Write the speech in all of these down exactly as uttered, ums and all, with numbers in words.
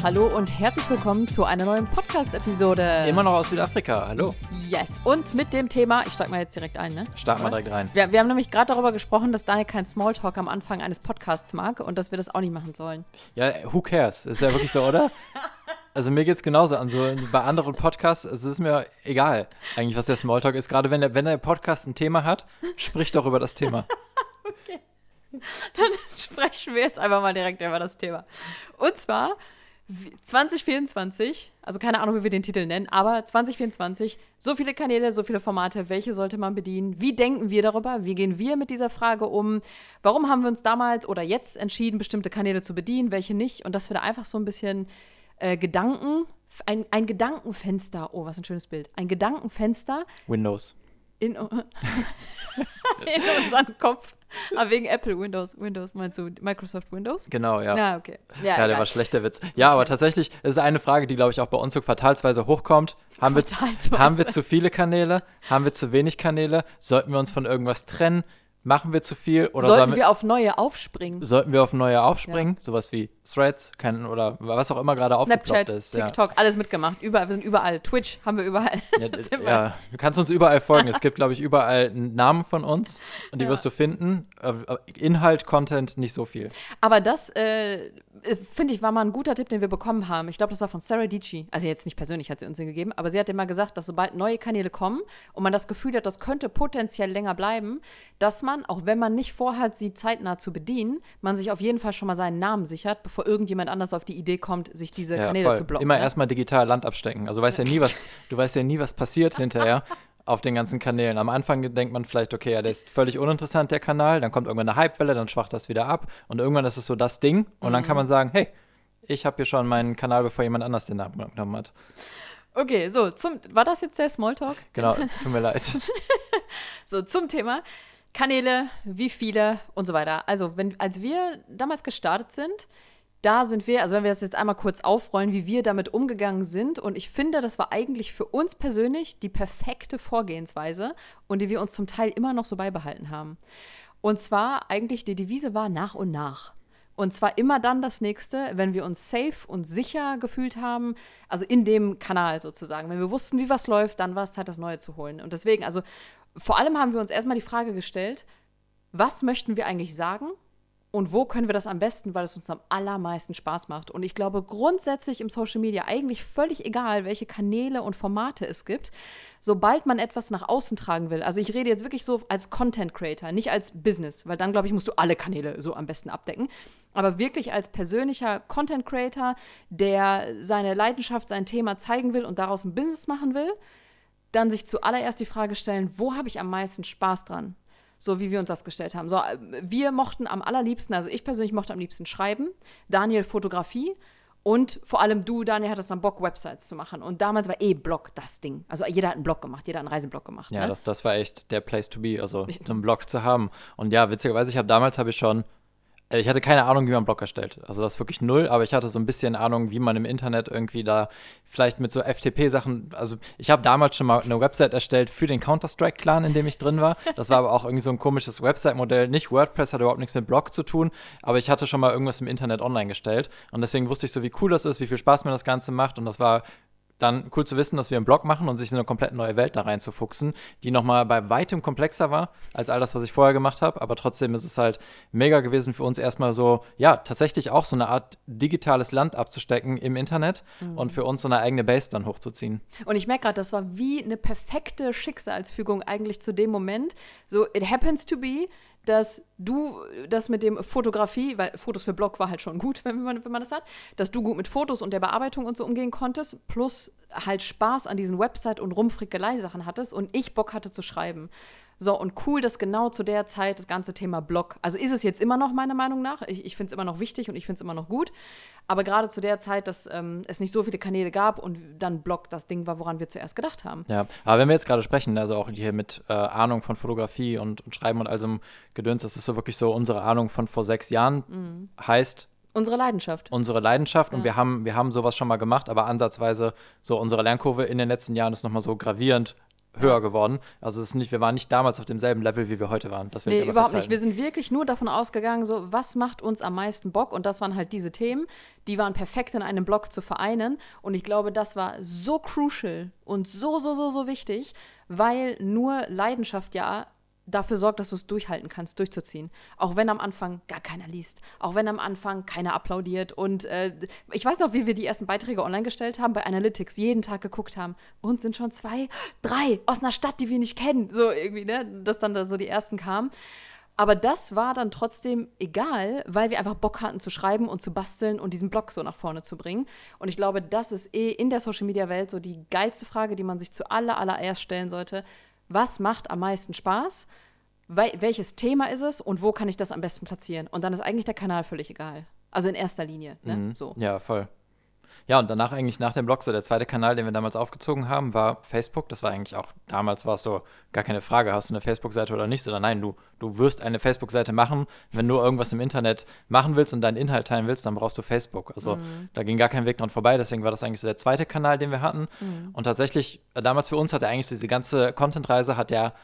Hallo und herzlich willkommen zu einer neuen Podcast-Episode. Immer noch aus Südafrika, hallo. Yes, und mit dem Thema, ich steige mal jetzt direkt ein, ne? Starten wir direkt rein. Wir, wir haben nämlich gerade darüber gesprochen, dass Daniel kein Smalltalk am Anfang eines Podcasts mag und dass wir das auch nicht machen sollen. Ja, who cares? Ist ja wirklich so, oder? Also mir geht's genauso an, so bei anderen Podcasts, es ist mir egal eigentlich, was der Smalltalk ist. Gerade wenn der, wenn der Podcast ein Thema hat, sprich doch über das Thema. Okay, dann sprechen wir jetzt einfach mal direkt über das Thema. Und zwar zwanzig vierundzwanzig, also keine Ahnung, wie wir den Titel nennen, aber zwanzig vierundzwanzig, so viele Kanäle, so viele Formate, welche sollte man bedienen? Wie denken wir darüber? Wie gehen wir mit dieser Frage um? Warum haben wir uns damals oder jetzt entschieden, bestimmte Kanäle zu bedienen, welche nicht? Und dass wir da einfach so ein bisschen äh, Gedanken, ein, ein Gedankenfenster, oh, was ein schönes Bild, ein Gedankenfenster. Windows. In, in unseren Kopf. Aber wegen Apple Windows, Windows, meinst du Microsoft Windows? Genau, ja. Ja, okay. Ja, ja egal. Der war schlechter Witz. Ja, okay. Aber tatsächlich, es ist eine Frage, die, glaube ich, auch bei uns so quartalsweise hochkommt. Haben wir, haben wir zu viele Kanäle? Haben wir zu wenig Kanäle? Sollten wir uns von irgendwas trennen? Machen wir zu viel? Oder sollten wir, wir auf neue aufspringen? Sollten wir auf neue aufspringen? Ja. Sowas wie Threads kein, oder was auch immer gerade aufgeploppt ist. Snapchat, TikTok, ja. Alles mitgemacht. Überall, wir sind überall. Twitch haben wir überall. Ja, ja, du kannst uns überall folgen. Es gibt, glaube ich, überall einen Namen von uns und die ja. wirst du finden. Inhalt, Content, nicht so viel. Aber das, äh, finde ich, war mal ein guter Tipp, den wir bekommen haben. Ich glaube, das war von Sarah Dietschy. Also jetzt nicht persönlich hat sie uns den gegeben, aber sie hat immer gesagt, dass sobald neue Kanäle kommen und man das Gefühl hat, das könnte potenziell länger bleiben, dass man, auch wenn man nicht vorhat, sie zeitnah zu bedienen, man sich auf jeden Fall schon mal seinen Namen sichert, bevor irgendjemand anders auf die Idee kommt, sich diese ja, Kanäle voll. zu blocken. Immer ne? erstmal digital Land abstecken. Also weißt ja nie, was, du weißt ja nie, was passiert hinterher auf den ganzen Kanälen. Am Anfang denkt man vielleicht, okay, ja, der ist völlig uninteressant, der Kanal, dann kommt irgendwann eine Hypewelle, dann schwacht das wieder ab und irgendwann ist es so das Ding und mhm. dann kann man sagen, hey, ich habe hier schon meinen Kanal, bevor jemand anders den Namen genommen hat. Okay, so, zum, war das jetzt der Smalltalk? Genau, tut mir leid. So, zum Thema Kanäle, wie viele und so weiter. Also, wenn, als wir damals gestartet sind, da sind wir, also wenn wir das jetzt einmal kurz aufrollen, wie wir damit umgegangen sind. Und ich finde, das war eigentlich für uns persönlich die perfekte Vorgehensweise und die wir uns zum Teil immer noch so beibehalten haben. Und zwar eigentlich die Devise war nach und nach. Und zwar immer dann das Nächste, wenn wir uns safe und sicher gefühlt haben, also in dem Kanal sozusagen. Wenn wir wussten, wie was läuft, dann war es Zeit, das Neue zu holen. Und deswegen, also vor allem haben wir uns erstmal die Frage gestellt, was möchten wir eigentlich sagen und wo können wir das am besten, weil es uns am allermeisten Spaß macht. Und ich glaube grundsätzlich im Social Media eigentlich völlig egal, welche Kanäle und Formate es gibt, sobald man etwas nach außen tragen will. Also ich rede jetzt wirklich so als Content Creator, nicht als Business, weil dann, glaube ich, musst du alle Kanäle so am besten abdecken. Aber wirklich als persönlicher Content Creator, der seine Leidenschaft, sein Thema zeigen will und daraus ein Business machen will, dann sich zuallererst die Frage stellen, wo habe ich am meisten Spaß dran? So wie wir uns das gestellt haben. So, wir mochten am allerliebsten, also ich persönlich mochte am liebsten schreiben, Daniel Fotografie und vor allem du, Daniel, hattest dann Bock, Websites zu machen. Und damals war eh Blog das Ding. Also jeder hat einen Blog gemacht, jeder hat einen Reiseblog gemacht. Ja, ne? das, das war echt der Place to be, also einen Blog zu haben. Und ja, witzigerweise, ich habe damals habe ich schon Ich hatte keine Ahnung, wie man einen Blog erstellt. Also das ist wirklich null, aber ich hatte so ein bisschen Ahnung, wie man im Internet irgendwie da vielleicht mit so F T P-Sachen, also ich habe damals schon mal eine Website erstellt für den Counter-Strike-Clan, in dem ich drin war. Das war aber auch irgendwie so ein komisches Website-Modell. Nicht WordPress, hat überhaupt nichts mit Blog zu tun, aber ich hatte schon mal irgendwas im Internet online gestellt und deswegen wusste ich so, wie cool das ist, wie viel Spaß mir das Ganze macht und das war dann cool zu wissen, dass wir einen Blog machen und sich in eine komplett neue Welt da reinzufuchsen, die nochmal bei weitem komplexer war als all das, was ich vorher gemacht habe. Aber trotzdem ist es halt mega gewesen für uns erstmal so, ja, tatsächlich auch so eine Art digitales Land abzustecken im Internet mhm. und für uns so eine eigene Base dann hochzuziehen. Und ich merke gerade, das war wie eine perfekte Schicksalsfügung eigentlich zu dem Moment. So, it happens to be, dass du das mit dem Fotografie, weil Fotos für Blog war halt schon gut, wenn man, wenn man das hat, dass du gut mit Fotos und der Bearbeitung und so umgehen konntest, plus halt Spaß an diesen Website- und Rumfrickelei-Sachen hattest und ich Bock hatte zu schreiben. So, und cool, dass genau zu der Zeit das ganze Thema Blog, also ist es jetzt immer noch meiner Meinung nach, ich, ich finde es immer noch wichtig und ich finde es immer noch gut, aber gerade zu der Zeit, dass ähm, es nicht so viele Kanäle gab und dann Blog das Ding war, woran wir zuerst gedacht haben. Ja, aber wenn wir jetzt gerade sprechen, also auch hier mit äh, Ahnung von Fotografie und, und Schreiben und all so einem Gedöns, das ist so wirklich so unsere Ahnung von vor sechs Jahren, mhm. heißt unsere Leidenschaft. Unsere Leidenschaft ja. und wir haben, wir haben sowas schon mal gemacht, aber ansatzweise so unsere Lernkurve in den letzten Jahren ist nochmal so gravierend höher geworden. Also es ist nicht, wir waren nicht damals auf demselben Level, wie wir heute waren. Das will nee, ich aber überhaupt festhalten. nicht. Wir sind wirklich nur davon ausgegangen, so, was macht uns am meisten Bock? Und das waren halt diese Themen, die waren perfekt in einem Blog zu vereinen. Und ich glaube, das war so crucial und so, so, so, so wichtig, weil nur Leidenschaft ja dafür sorgt, dass du es durchhalten kannst, durchzuziehen. Auch wenn am Anfang gar keiner liest. Auch wenn am Anfang keiner applaudiert. Und äh, ich weiß noch, wie wir die ersten Beiträge online gestellt haben, bei Analytics jeden Tag geguckt haben. Und sind schon zwei, drei aus einer Stadt, die wir nicht kennen. So irgendwie, ne? Dass dann da so die ersten kamen. Aber das war dann trotzdem egal, weil wir einfach Bock hatten zu schreiben und zu basteln und diesen Blog so nach vorne zu bringen. Und ich glaube, das ist eh in der Social-Media-Welt so die geilste Frage, die man sich zu aller, allererst stellen sollte. Was macht am meisten Spaß? Wel- welches Thema ist es? Und wo kann ich das am besten platzieren? Und dann ist eigentlich der Kanal völlig egal. Also in erster Linie, ne? Mhm. So. Ja, voll. Ja, und danach eigentlich nach dem Blog, so der zweite Kanal, den wir damals aufgezogen haben, war Facebook. Das war eigentlich auch, damals war es so, gar keine Frage, hast du eine Facebook-Seite oder nicht? Sondern nein, du, du wirst eine Facebook-Seite machen. Wenn du irgendwas im Internet machen willst und deinen Inhalt teilen willst, dann brauchst du Facebook. Also Mhm. da ging gar kein Weg dran vorbei. Deswegen war das eigentlich so der zweite Kanal, den wir hatten. Mhm. Und tatsächlich, äh, damals für uns hat er eigentlich so diese ganze Content-Reise hat ja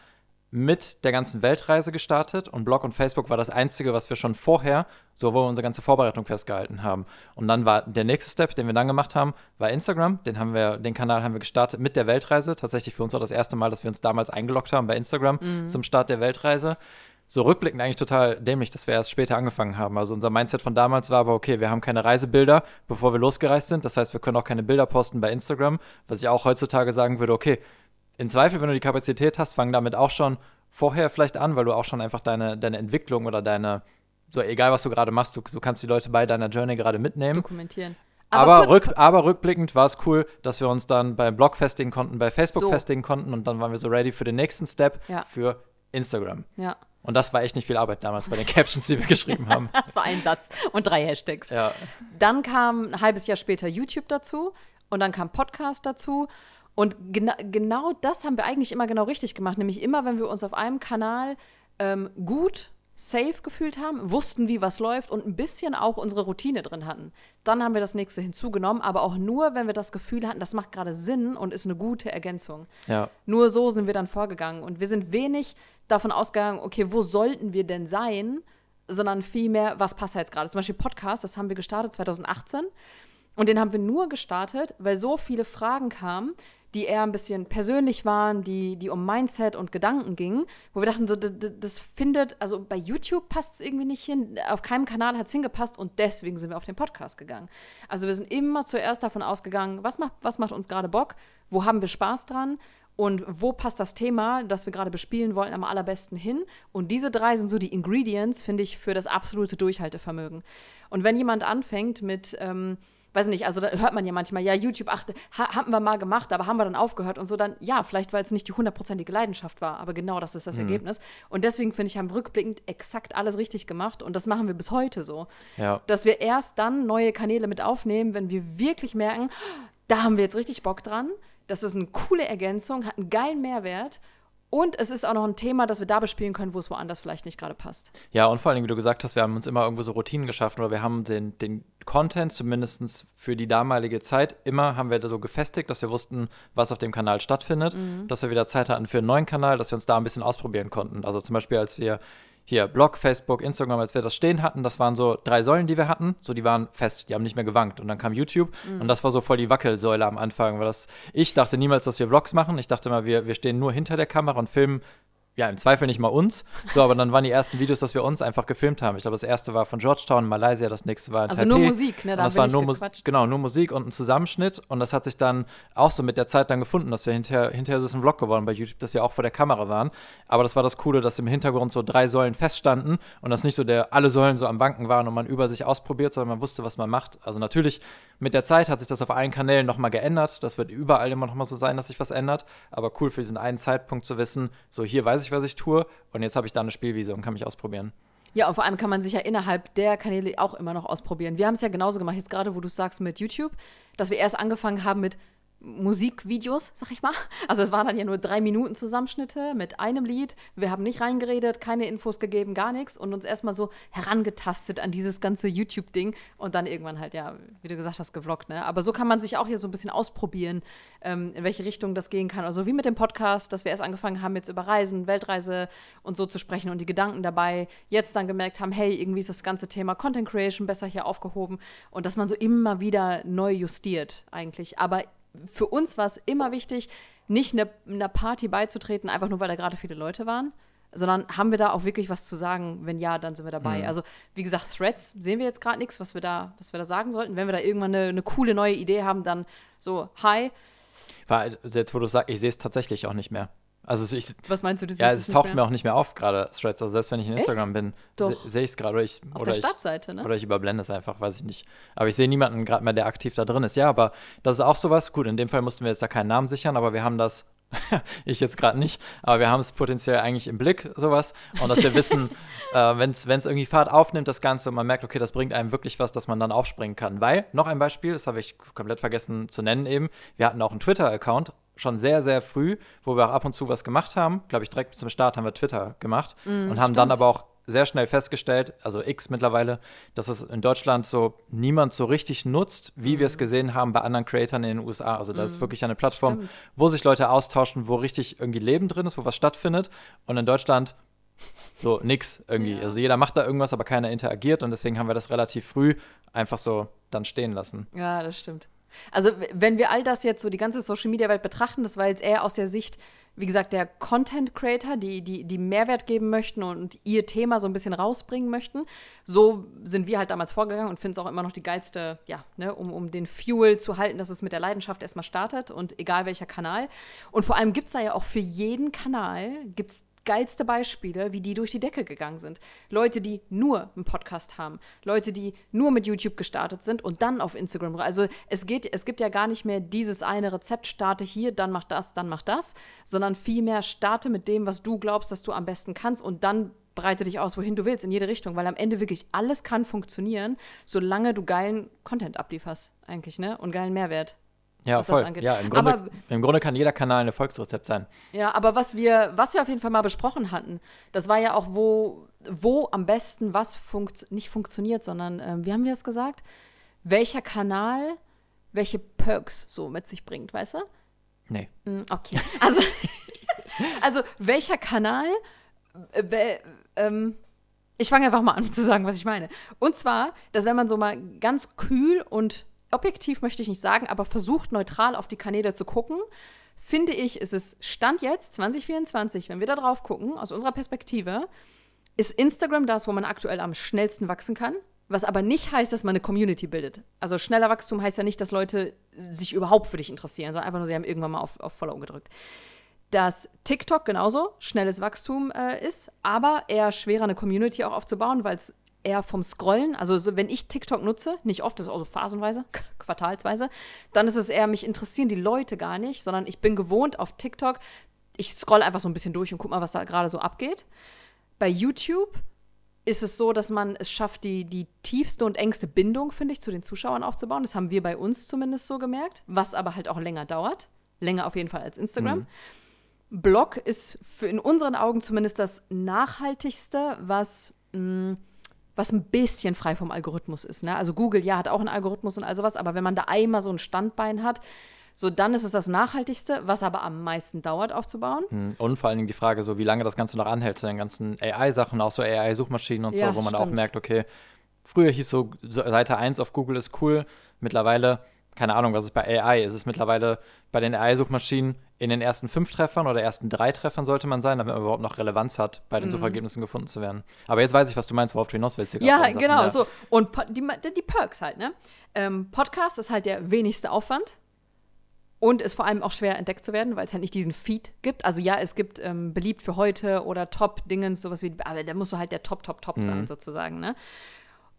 mit der ganzen Weltreise gestartet und Blog und Facebook war das Einzige, was wir schon vorher, so wo wir unsere ganze Vorbereitung festgehalten haben. Und dann war der nächste Step, den wir dann gemacht haben, war Instagram. Den haben wir, den Kanal haben wir gestartet mit der Weltreise. Tatsächlich für uns auch das erste Mal, dass wir uns damals eingeloggt haben bei Instagram Mhm. zum Start der Weltreise. So rückblickend eigentlich total dämlich, dass wir erst später angefangen haben. Also unser Mindset von damals war aber, okay, wir haben keine Reisebilder, bevor wir losgereist sind. Das heißt, wir können auch keine Bilder posten bei Instagram, was ich auch heutzutage sagen würde, okay, im Zweifel, wenn du die Kapazität hast, fang damit auch schon vorher vielleicht an, weil du auch schon einfach deine, deine Entwicklung oder deine, so egal was du gerade machst, du, du kannst die Leute bei deiner Journey gerade mitnehmen. Dokumentieren. Aber, kurz- rück, aber rückblickend war es cool, dass wir uns dann beim Blog festigen konnten, bei Facebook So. festigen konnten und dann waren wir so ready für den nächsten Step Ja. für Instagram. Ja, Und das war echt nicht viel Arbeit damals bei den Captions, die wir geschrieben haben. das war ein Satz und drei Hashtags. Ja. Dann kam ein halbes Jahr später YouTube dazu und dann kam Podcast dazu. Und gena- genau das haben wir eigentlich immer genau richtig gemacht. Nämlich immer, wenn wir uns auf einem Kanal ähm, gut, safe gefühlt haben, wussten, wie was läuft und ein bisschen auch unsere Routine drin hatten. Dann haben wir das nächste hinzugenommen, aber auch nur, wenn wir das Gefühl hatten, das macht gerade Sinn und ist eine gute Ergänzung. Ja. Nur so sind wir dann vorgegangen. Und wir sind wenig davon ausgegangen, okay, wo sollten wir denn sein, sondern vielmehr, was passt jetzt gerade. Zum Beispiel Podcast, das haben wir gestartet zwanzig achtzehn. Und den haben wir nur gestartet, weil so viele Fragen kamen, die eher ein bisschen persönlich waren, die, die um Mindset und Gedanken gingen, wo wir dachten, so, das, das findet, also bei YouTube passt es irgendwie nicht hin, auf keinem Kanal hat es hingepasst und deswegen sind wir auf den Podcast gegangen. Also wir sind immer zuerst davon ausgegangen, was macht, was macht uns gerade Bock, wo haben wir Spaß dran und wo passt das Thema, das wir gerade bespielen wollen, am allerbesten hin. Und diese drei sind so die Ingredients, finde ich, für das absolute Durchhaltevermögen. Und wenn jemand anfängt mit ähm, weiß nicht, also da hört man ja manchmal, ja, YouTube, ach, ha, haben wir mal gemacht, aber haben wir dann aufgehört und so, dann, ja, vielleicht, weil es nicht die hundertprozentige Leidenschaft war, aber genau das ist das Mhm. Ergebnis. Und deswegen, finde ich, haben wir rückblickend exakt alles richtig gemacht und das machen wir bis heute so. Ja. Dass wir erst dann neue Kanäle mit aufnehmen, wenn wir wirklich merken, da haben wir jetzt richtig Bock dran, das ist eine coole Ergänzung, hat einen geilen Mehrwert und es ist auch noch ein Thema, das wir da bespielen können, wo es woanders vielleicht nicht gerade passt. Ja, und vor allem, wie du gesagt hast, wir haben uns immer irgendwo so Routinen geschaffen oder wir haben den, den Content zumindest für die damalige Zeit immer haben wir da so gefestigt, dass wir wussten, was auf dem Kanal stattfindet, Mhm. dass wir wieder Zeit hatten für einen neuen Kanal, dass wir uns da ein bisschen ausprobieren konnten. Also zum Beispiel, als wir hier Blog, Facebook, Instagram, als wir das stehen hatten, das waren so drei Säulen, die wir hatten, so die waren fest, die haben nicht mehr gewankt. Und dann kam YouTube Mhm. und das war so voll die Wackelsäule am Anfang, weil das, ich dachte niemals, dass wir Vlogs machen, ich dachte mal, wir, wir stehen nur hinter der Kamera und filmen, ja, im Zweifel nicht mal uns, so, aber dann waren die ersten Videos, dass wir uns einfach gefilmt haben. Ich glaube, das erste war von Georgetown, Malaysia, das nächste war in Also Taipei. nur Musik, ne? Da Und das haben wir war nicht nur Mus- gequatscht. Genau, nur Musik und ein Zusammenschnitt. Und das hat sich dann auch so mit der Zeit dann gefunden, dass wir hinterher, hinterher ist es ein Vlog geworden bei YouTube, dass wir auch vor der Kamera waren. Aber das war das Coole, dass im Hintergrund so drei Säulen feststanden und dass nicht so der, alle Säulen so am Wanken waren und man über sich ausprobiert, sondern man wusste, was man macht. Also natürlich, mit der Zeit hat sich das auf allen Kanälen nochmal geändert. Das wird überall immer nochmal so sein, dass sich was ändert. Aber cool für diesen einen Zeitpunkt zu wissen, so hier weiß ich, was ich tue und jetzt habe ich da eine Spielwiese und kann mich ausprobieren. Ja, und vor allem kann man sich ja innerhalb der Kanäle auch immer noch ausprobieren. Wir haben es ja genauso gemacht, jetzt gerade, wo du sagst mit YouTube, dass wir erst angefangen haben mit Musikvideos, sag ich mal. Also es waren dann ja nur drei Minuten Zusammenschnitte mit einem Lied. Wir haben nicht reingeredet, keine Infos gegeben, gar nichts und uns erstmal so herangetastet an dieses ganze YouTube-Ding und dann irgendwann halt, ja, wie du gesagt hast, gevloggt, ne? Aber so kann man sich auch hier so ein bisschen ausprobieren, ähm, in welche Richtung das gehen kann. Also wie mit dem Podcast, dass wir erst angefangen haben, jetzt über Reisen, Weltreise und so zu sprechen und die Gedanken dabei jetzt dann gemerkt haben, hey, irgendwie ist das ganze Thema Content Creation besser hier aufgehoben und dass man so immer wieder neu justiert eigentlich. Aber für uns war es immer wichtig, nicht einer eine Party beizutreten, einfach nur, weil da gerade viele Leute waren, sondern haben wir da auch wirklich was zu sagen? Wenn ja, dann sind wir dabei. Mhm. Also, wie gesagt, Threads sehen wir jetzt gerade nichts, was wir da, was wir da sagen sollten. Wenn wir da irgendwann eine, eine coole neue Idee haben, dann so, hi. Weil, jetzt, wo du sagst, ich sehe es tatsächlich auch nicht mehr. Also ich, was meinst du, du siehst ja, es, es taucht mehr? mir auch nicht mehr auf, gerade Threads. Also selbst wenn ich in Instagram Echt? bin, se, sehe ich es gerade. Oder ich, auf oder der Startseite, ich, ne? Oder ich überblende es einfach, weiß ich nicht. Aber ich sehe niemanden gerade mehr, der aktiv da drin ist. Ja, aber das ist auch sowas. Gut, in dem Fall mussten wir jetzt da keinen Namen sichern, aber wir haben das, ich jetzt gerade nicht, aber wir haben es potenziell eigentlich im Blick, sowas. Und dass wir wissen, äh, wenn es irgendwie Fahrt aufnimmt, das Ganze, und man merkt, okay, das bringt einem wirklich was, dass man dann aufspringen kann. Weil, noch ein Beispiel, das habe ich komplett vergessen zu nennen eben, wir hatten auch einen Twitter-Account, schon sehr, sehr früh, wo wir auch ab und zu was gemacht haben. Glaube ich, direkt zum Start haben wir Twitter gemacht mm, und haben stimmt. dann aber auch sehr schnell festgestellt, also X mittlerweile, dass es in Deutschland so niemand so richtig nutzt, wie mm. wir es gesehen haben bei anderen Creatoren in den U S A. Also da mm. ist wirklich eine Plattform, stimmt. wo sich Leute austauschen, wo richtig irgendwie Leben drin ist, wo was stattfindet. Und in Deutschland so nix irgendwie. Ja. Also jeder macht da irgendwas, aber keiner interagiert. Und deswegen haben wir das relativ früh einfach so dann stehen lassen. Ja, das stimmt. Also wenn wir all das jetzt so die ganze Social-Media-Welt betrachten, das war jetzt eher aus der Sicht, wie gesagt, der Content-Creator, die, die, die Mehrwert geben möchten und ihr Thema so ein bisschen rausbringen möchten. So sind wir halt damals vorgegangen und finden es auch immer noch die geilste, ja, ne, um, um den Fuel zu halten, dass es mit der Leidenschaft erstmal startet und egal welcher Kanal. Und vor allem gibt es da ja auch für jeden Kanal, gibt es geilste Beispiele, wie die durch die Decke gegangen sind. Leute, die nur einen Podcast haben. Leute, die nur mit YouTube gestartet sind und dann auf Instagram. Also es geht, es gibt ja gar nicht mehr dieses eine Rezept, starte hier, dann mach das, dann mach das, sondern vielmehr starte mit dem, was du glaubst, dass du am besten kannst und dann breite dich aus, wohin du willst, in jede Richtung, weil am Ende wirklich alles kann funktionieren, solange du geilen Content ablieferst eigentlich, ne? Und geilen Mehrwert. Ja, voll. Ja, im Grunde, aber, im Grunde kann jeder Kanal ein Erfolgsrezept sein. Ja, aber was wir, was wir auf jeden Fall mal besprochen hatten, das war ja auch, wo, wo am besten was funkt, nicht funktioniert, sondern, äh, wie haben wir es gesagt? Welcher Kanal welche Perks so mit sich bringt, weißt du? Nee. Okay. Also, also welcher Kanal, äh, ähm, ich fange einfach mal an zu sagen, was ich meine. Und zwar, dass wenn man so mal ganz kühl und objektiv möchte ich nicht sagen, aber versucht neutral auf die Kanäle zu gucken, finde ich, ist es Stand jetzt, zwanzig vierundzwanzig, wenn wir da drauf gucken, aus unserer Perspektive, ist Instagram das, wo man aktuell am schnellsten wachsen kann, was aber nicht heißt, dass man eine Community bildet. Also schneller Wachstum heißt ja nicht, dass Leute sich überhaupt für dich interessieren, sondern einfach nur, sie haben irgendwann mal auf, auf Follow gedrückt. Dass TikTok genauso schnelles Wachstum äh, ist, aber eher schwerer, eine Community auch aufzubauen, weil es eher vom Scrollen, also so, wenn ich TikTok nutze, nicht oft, das ist auch so phasenweise, quartalsweise, dann ist es eher, mich interessieren die Leute gar nicht, sondern ich bin gewohnt auf TikTok, ich scrolle einfach so ein bisschen durch und guck mal, was da gerade so abgeht. Bei YouTube ist es so, dass man es schafft, die, die tiefste und engste Bindung, finde ich, zu den Zuschauern aufzubauen. Das haben wir bei uns zumindest so gemerkt, was aber halt auch länger dauert. Länger auf jeden Fall als Instagram. Mhm. Blog ist für in unseren Augen zumindest das nachhaltigste, was mh, was ein bisschen frei vom Algorithmus ist. Ne? Also Google, ja, hat auch einen Algorithmus und all sowas, aber wenn man da einmal so ein Standbein hat, so dann ist es das Nachhaltigste, was aber am meisten dauert aufzubauen. Und vor allen Dingen die Frage, so wie lange das Ganze noch anhält, zu den ganzen A I-Sachen, auch so A I-Suchmaschinen und ja, so, wo man stimmt. auch merkt, okay, früher hieß so, Seite eins auf Google ist cool, mittlerweile, keine Ahnung, was ist bei A I? Ist es mittlerweile bei den A I-Suchmaschinen in den ersten fünf Treffern oder ersten drei Treffern sollte man sein, damit man überhaupt noch Relevanz hat, bei den mm. Suchergebnissen gefunden zu werden. Aber jetzt weiß ich, was du meinst, worauf du hinaus willst. Ja, genau, Sachen, ja. so. Und die, die Perks halt, ne? Ähm, Podcast ist halt der wenigste Aufwand und ist vor allem auch schwer entdeckt zu werden, weil es halt nicht diesen Feed gibt. Also ja, es gibt ähm, beliebt für heute oder Top-Dingens, sowas wie, aber da musst du halt der Top, Top, Top mm. sein, sozusagen, ne?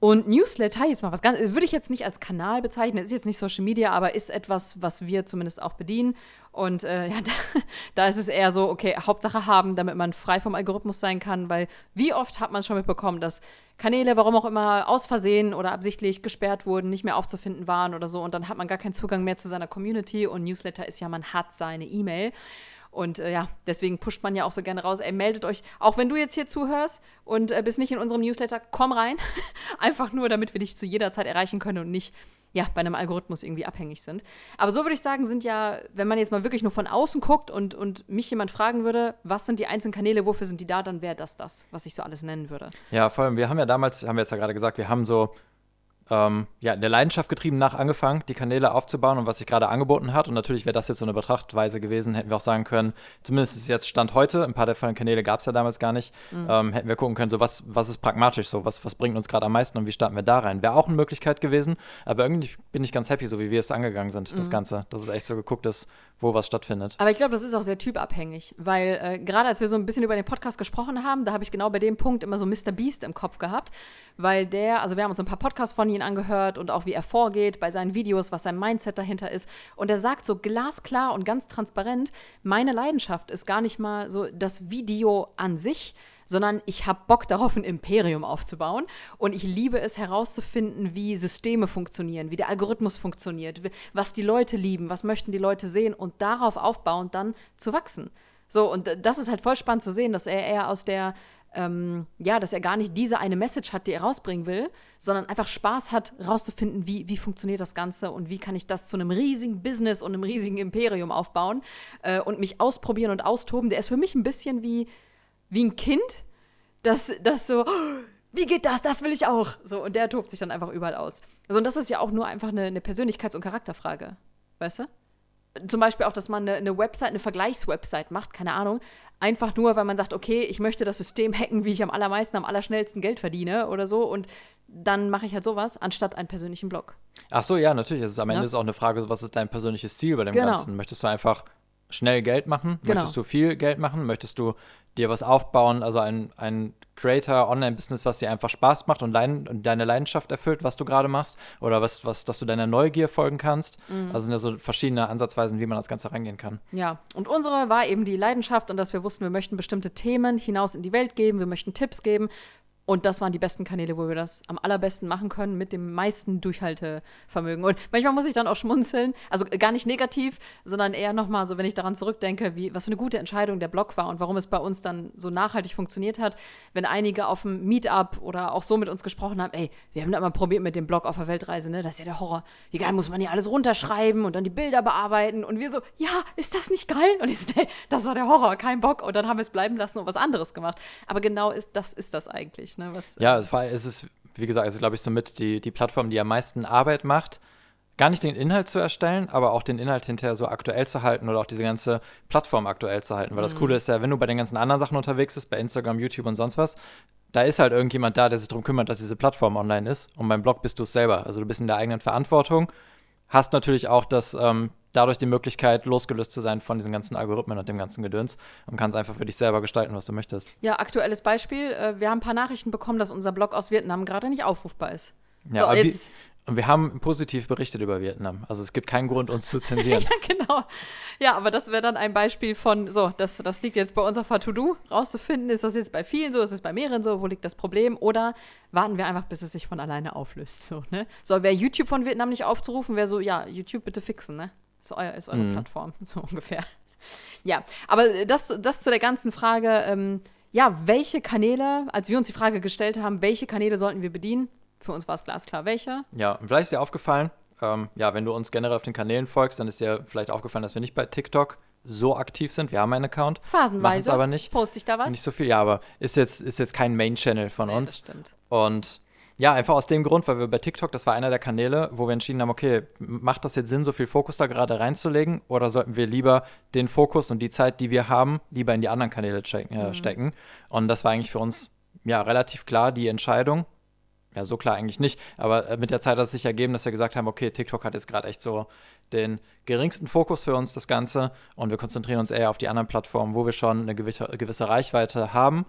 Und Newsletter, jetzt mal was ganz, würde ich jetzt nicht als Kanal bezeichnen, ist jetzt nicht Social Media, aber ist etwas, was wir zumindest auch bedienen. Und äh, ja, da, da ist es eher so, okay, Hauptsache haben, damit man frei vom Algorithmus sein kann, weil wie oft hat man schon mitbekommen, dass Kanäle, warum auch immer, aus Versehen oder absichtlich gesperrt wurden, nicht mehr aufzufinden waren oder so und dann hat man gar keinen Zugang mehr zu seiner Community und Newsletter ist ja, man hat seine E-Mail. Und äh, ja, deswegen pusht man ja auch so gerne raus, ey, meldet euch, auch wenn du jetzt hier zuhörst und äh, bist nicht in unserem Newsletter, komm rein. Einfach nur, damit wir dich zu jeder Zeit erreichen können und nicht, ja, bei einem Algorithmus irgendwie abhängig sind. Aber so würde ich sagen, sind ja, wenn man jetzt mal wirklich nur von außen guckt und, und mich jemand fragen würde, was sind die einzelnen Kanäle, wofür sind die da, dann wäre das das, was ich so alles nennen würde. Ja, vor allem, wir haben ja damals, haben wir jetzt ja gerade gesagt, wir haben so Ähm, ja, in der Leidenschaft getrieben nach angefangen, die Kanäle aufzubauen und was sich gerade angeboten hat. Und natürlich wäre das jetzt so eine Betrachtweise gewesen, hätten wir auch sagen können, zumindest ist jetzt Stand heute, ein paar der Kanäle gab es ja damals gar nicht, mhm. ähm, hätten wir gucken können, so was, was ist pragmatisch so, was, was bringt uns gerade am meisten und wie starten wir da rein. Wäre auch eine Möglichkeit gewesen, aber irgendwie bin ich ganz happy, so wie wir es angegangen sind, mhm. das Ganze, dass es echt so geguckt ist, wo was stattfindet. Aber ich glaube, das ist auch sehr typabhängig, weil äh, gerade als wir so ein bisschen über den Podcast gesprochen haben, da habe ich genau bei dem Punkt immer so Mister Beast im Kopf gehabt, weil der, also wir haben uns ein paar Podcasts von ihm angehört und auch wie er vorgeht bei seinen Videos, was sein Mindset dahinter ist und er sagt so glasklar und ganz transparent, meine Leidenschaft ist gar nicht mal so das Video an sich, sondern ich habe Bock darauf, ein Imperium aufzubauen und ich liebe es herauszufinden, wie Systeme funktionieren, wie der Algorithmus funktioniert, was die Leute lieben, was möchten die Leute sehen und darauf aufbauend dann zu wachsen. So, und das ist halt voll spannend zu sehen, dass er eher aus der, ähm, ja, dass er gar nicht diese eine Message hat, die er rausbringen will, sondern einfach Spaß hat, rauszufinden, wie, wie funktioniert das Ganze und wie kann ich das zu einem riesigen Business und einem riesigen Imperium aufbauen äh, und mich ausprobieren und austoben. Der ist für mich ein bisschen wie wie ein Kind, das, das so, oh, wie geht das, das will ich auch. So, und der tobt sich dann einfach überall aus. Also, und das ist ja auch nur einfach eine, eine Persönlichkeits- und Charakterfrage, weißt du? Zum Beispiel auch, dass man eine, eine Website, eine Vergleichswebsite macht, keine Ahnung, einfach nur, weil man sagt, okay, ich möchte das System hacken, wie ich am allermeisten, am allerschnellsten Geld verdiene oder so und dann mache ich halt sowas, anstatt einen persönlichen Blog. Ach so, ja, natürlich. Es ist, am Ende ja? ist auch eine Frage, was ist dein persönliches Ziel bei dem genau. Ganzen? Möchtest du einfach schnell Geld machen? Genau. Möchtest du viel Geld machen? Möchtest du dir was aufbauen, also ein, ein Creator-Online-Business, was dir einfach Spaß macht und, leiden, und deine Leidenschaft erfüllt, was du gerade machst? Oder was, was, dass du deiner Neugier folgen kannst? Mhm. Also sind ja so verschiedene Ansatzweisen, wie man das Ganze rangehen kann. Ja, und unsere war eben die Leidenschaft und dass wir wussten, wir möchten bestimmte Themen hinaus in die Welt geben, wir möchten Tipps geben. Und das waren die besten Kanäle, wo wir das am allerbesten machen können, mit dem meisten Durchhaltevermögen. Und manchmal muss ich dann auch schmunzeln, also gar nicht negativ, sondern eher nochmal so, wenn ich daran zurückdenke, wie, was für eine gute Entscheidung der Blog war und warum es bei uns dann so nachhaltig funktioniert hat, wenn einige auf dem Meetup oder auch so mit uns gesprochen haben, ey, wir haben da mal probiert mit dem Blog auf der Weltreise, ne, das ist ja der Horror. Wie geil muss man hier alles runterschreiben und dann die Bilder bearbeiten und wir so, ja, ist das nicht geil? Und ich so, nee, das war der Horror, kein Bock. Und dann haben wir es bleiben lassen und was anderes gemacht. Aber genau ist, das ist das eigentlich. Ne, was, ja, es ist, wie gesagt, es ist, glaube ich, somit die, die Plattform, die am meisten Arbeit macht, gar nicht den Inhalt zu erstellen, aber auch den Inhalt hinterher so aktuell zu halten oder auch diese ganze Plattform aktuell zu halten. Weil das Coole ist ja, wenn du bei den ganzen anderen Sachen unterwegs bist, bei Instagram, YouTube und sonst was, da ist halt irgendjemand da, der sich darum kümmert, dass diese Plattform online ist. Und beim Blog bist du es selber. Also du bist in der eigenen Verantwortung, hast natürlich auch das, ähm, dadurch die Möglichkeit, losgelöst zu sein von diesen ganzen Algorithmen und dem ganzen Gedöns und kannst einfach für dich selber gestalten, was du möchtest. Ja, aktuelles Beispiel. Wir haben ein paar Nachrichten bekommen, dass unser Blog aus Vietnam gerade nicht aufrufbar ist. Ja, so, aber jetzt wie, und wir haben positiv berichtet über Vietnam. Also es gibt keinen Grund, uns zu zensieren. ja, genau. Ja, aber das wäre dann ein Beispiel von, so, das, das liegt jetzt bei uns auf der To-Do, rauszufinden, ist das jetzt bei vielen so, ist es bei mehreren so, wo liegt das Problem? Oder warten wir einfach, bis es sich von alleine auflöst. So, ne? So, wäre YouTube von Vietnam nicht aufzurufen, wäre so, ja, YouTube bitte fixen, ne? Ist, euer, ist eure mhm. Plattform, so ungefähr. Ja, aber das, das zu der ganzen Frage, ähm, ja, welche Kanäle, als wir uns die Frage gestellt haben, welche Kanäle sollten wir bedienen? Für uns war es glasklar, welche. Ja, und vielleicht ist dir aufgefallen, ähm, ja, wenn du uns generell auf den Kanälen folgst, dann ist dir vielleicht aufgefallen, dass wir nicht bei TikTok so aktiv sind. Wir haben einen Account. Phasenweise. Aber nicht. Poste ich da was? Nicht so viel, ja, aber ist jetzt, ist jetzt kein Main-Channel von nee, uns. Das stimmt. Und ja, einfach aus dem Grund, weil wir bei TikTok, das war einer der Kanäle, wo wir entschieden haben, okay, macht das jetzt Sinn, so viel Fokus da gerade reinzulegen oder sollten wir lieber den Fokus und die Zeit, die wir haben, lieber in die anderen Kanäle checken, äh, mhm. stecken. Und das war eigentlich für uns ja relativ klar die Entscheidung. Ja, so klar eigentlich nicht, aber mit der Zeit hat es sich ergeben, dass wir gesagt haben, okay, TikTok hat jetzt gerade echt so den geringsten Fokus für uns, das Ganze, und wir konzentrieren uns eher auf die anderen Plattformen, wo wir schon eine gewisse, gewisse Reichweite haben.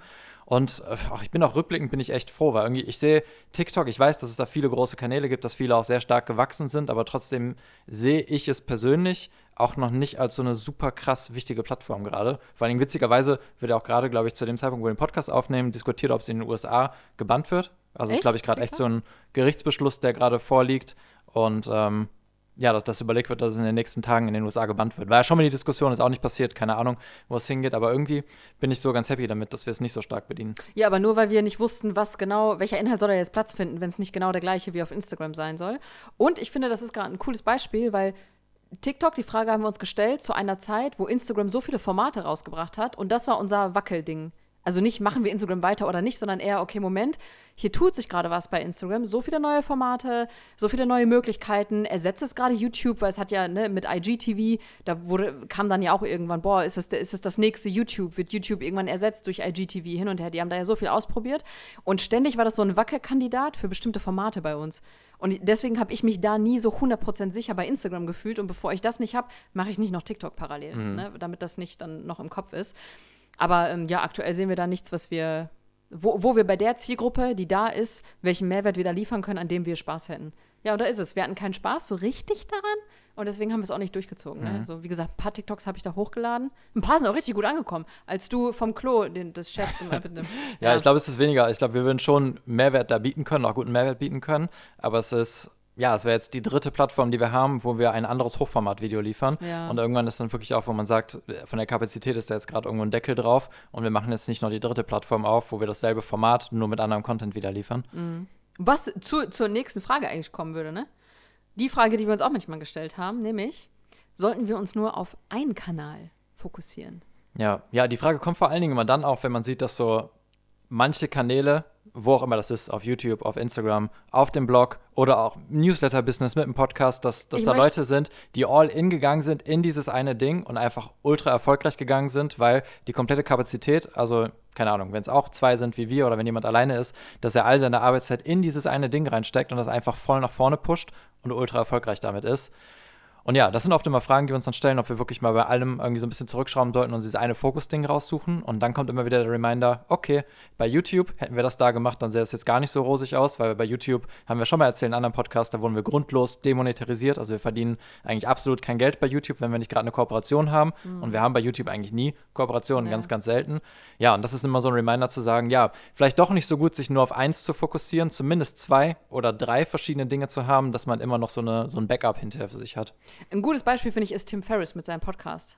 Und ach, ich bin auch rückblickend, bin ich echt froh, weil irgendwie, ich sehe TikTok, ich weiß, dass es da viele große Kanäle gibt, dass viele auch sehr stark gewachsen sind, aber trotzdem sehe ich es persönlich auch noch nicht als so eine super krass wichtige Plattform gerade. Vor allem witzigerweise wird ja auch gerade, glaube ich, zu dem Zeitpunkt, wo wir den Podcast aufnehmen, diskutiert, ob es in den U S A gebannt wird. Also es ist, glaube ich, gerade echt so ein Gerichtsbeschluss, der gerade vorliegt. Und ähm, ja, dass das überlegt wird, dass es in den nächsten Tagen in den U S A gebannt wird. War ja schon mal die Diskussion, ist auch nicht passiert, keine Ahnung, wo es hingeht, aber irgendwie bin ich so ganz happy damit, dass wir es nicht so stark bedienen. Ja, aber nur, weil wir nicht wussten, was genau, welcher Inhalt soll da jetzt Platz finden, wenn es nicht genau der gleiche wie auf Instagram sein soll. Und ich finde, das ist gerade ein cooles Beispiel, weil TikTok, die Frage haben wir uns gestellt zu einer Zeit, wo Instagram so viele Formate rausgebracht hat und das war unser Wackelding. Also nicht, machen wir Instagram weiter oder nicht, sondern eher, okay, Moment, hier tut sich gerade was bei Instagram, so viele neue Formate, so viele neue Möglichkeiten, ersetzt es gerade YouTube, weil es hat ja ne, mit I G T V, da wurde, kam dann ja auch irgendwann, boah, ist es, ist es das nächste YouTube, wird YouTube irgendwann ersetzt durch I G T V hin und her, die haben da ja so viel ausprobiert und ständig war das so ein Wackelkandidat für bestimmte Formate bei uns. Und deswegen habe ich mich da nie so hundert Prozent sicher bei Instagram gefühlt und bevor ich das nicht habe, mache ich nicht noch TikTok parallel, mhm. ne, damit das nicht dann noch im Kopf ist. Aber ähm, ja, aktuell sehen wir da nichts, was wir, wo, wo wir bei der Zielgruppe, die da ist, welchen Mehrwert wir da liefern können, an dem wir Spaß hätten. Ja, und da ist es. Wir hatten keinen Spaß so richtig daran und deswegen haben wir es auch nicht durchgezogen. Mhm. Ne? So, wie gesagt, ein paar TikToks habe ich da hochgeladen. Ein paar sind auch richtig gut angekommen, als du vom Klo den, das Scherz gemacht hast. ja, ja, ich glaube, es ist weniger. Ich glaube, wir würden schon Mehrwert da bieten können, auch guten Mehrwert bieten können, aber es ist ja, es wäre jetzt die dritte Plattform, die wir haben, wo wir ein anderes Hochformat-Video liefern. Ja. Und irgendwann ist dann wirklich auch, wo man sagt, von der Kapazität ist da jetzt gerade irgendwo ein Deckel drauf. Und wir machen jetzt nicht noch die dritte Plattform auf, wo wir dasselbe Format nur mit anderem Content wieder liefern. Mhm. Was zu, zur nächsten Frage eigentlich kommen würde, ne? Die Frage, die wir uns auch manchmal gestellt haben, nämlich, sollten wir uns nur auf einen Kanal fokussieren? Ja, ja, die Frage kommt vor allen Dingen immer dann auf, wenn man sieht, dass so manche Kanäle, wo auch immer das ist, auf YouTube, auf Instagram, auf dem Blog oder auch Newsletter-Business mit dem Podcast, dass, dass da Leute sind, die all in gegangen sind in dieses eine Ding und einfach ultra erfolgreich gegangen sind, weil die komplette Kapazität, also keine Ahnung, wenn es auch zwei sind wie wir oder wenn jemand alleine ist, dass er all seine Arbeitszeit in dieses eine Ding reinsteckt und das einfach voll nach vorne pusht und ultra erfolgreich damit ist. Und ja, das sind oft immer Fragen, die wir uns dann stellen, ob wir wirklich mal bei allem irgendwie so ein bisschen zurückschrauben sollten und dieses eine Fokus-Ding raussuchen. Und dann kommt immer wieder der Reminder, okay, bei YouTube hätten wir das da gemacht, dann sähe es jetzt gar nicht so rosig aus, weil bei YouTube, haben wir schon mal erzählt in einem anderen Podcast, da wurden wir grundlos demonetarisiert. Also wir verdienen eigentlich absolut kein Geld bei YouTube, wenn wir nicht gerade eine Kooperation haben. Mhm. Und wir haben bei YouTube eigentlich nie Kooperationen, ja. ganz, ganz selten. Ja, und das ist immer so ein Reminder zu sagen, ja, vielleicht doch nicht so gut, sich nur auf eins zu fokussieren, zumindest zwei oder drei verschiedene Dinge zu haben, dass man immer noch so, eine, so ein Backup hinterher für sich hat. Ein gutes Beispiel, finde ich, ist Tim Ferriss mit seinem Podcast.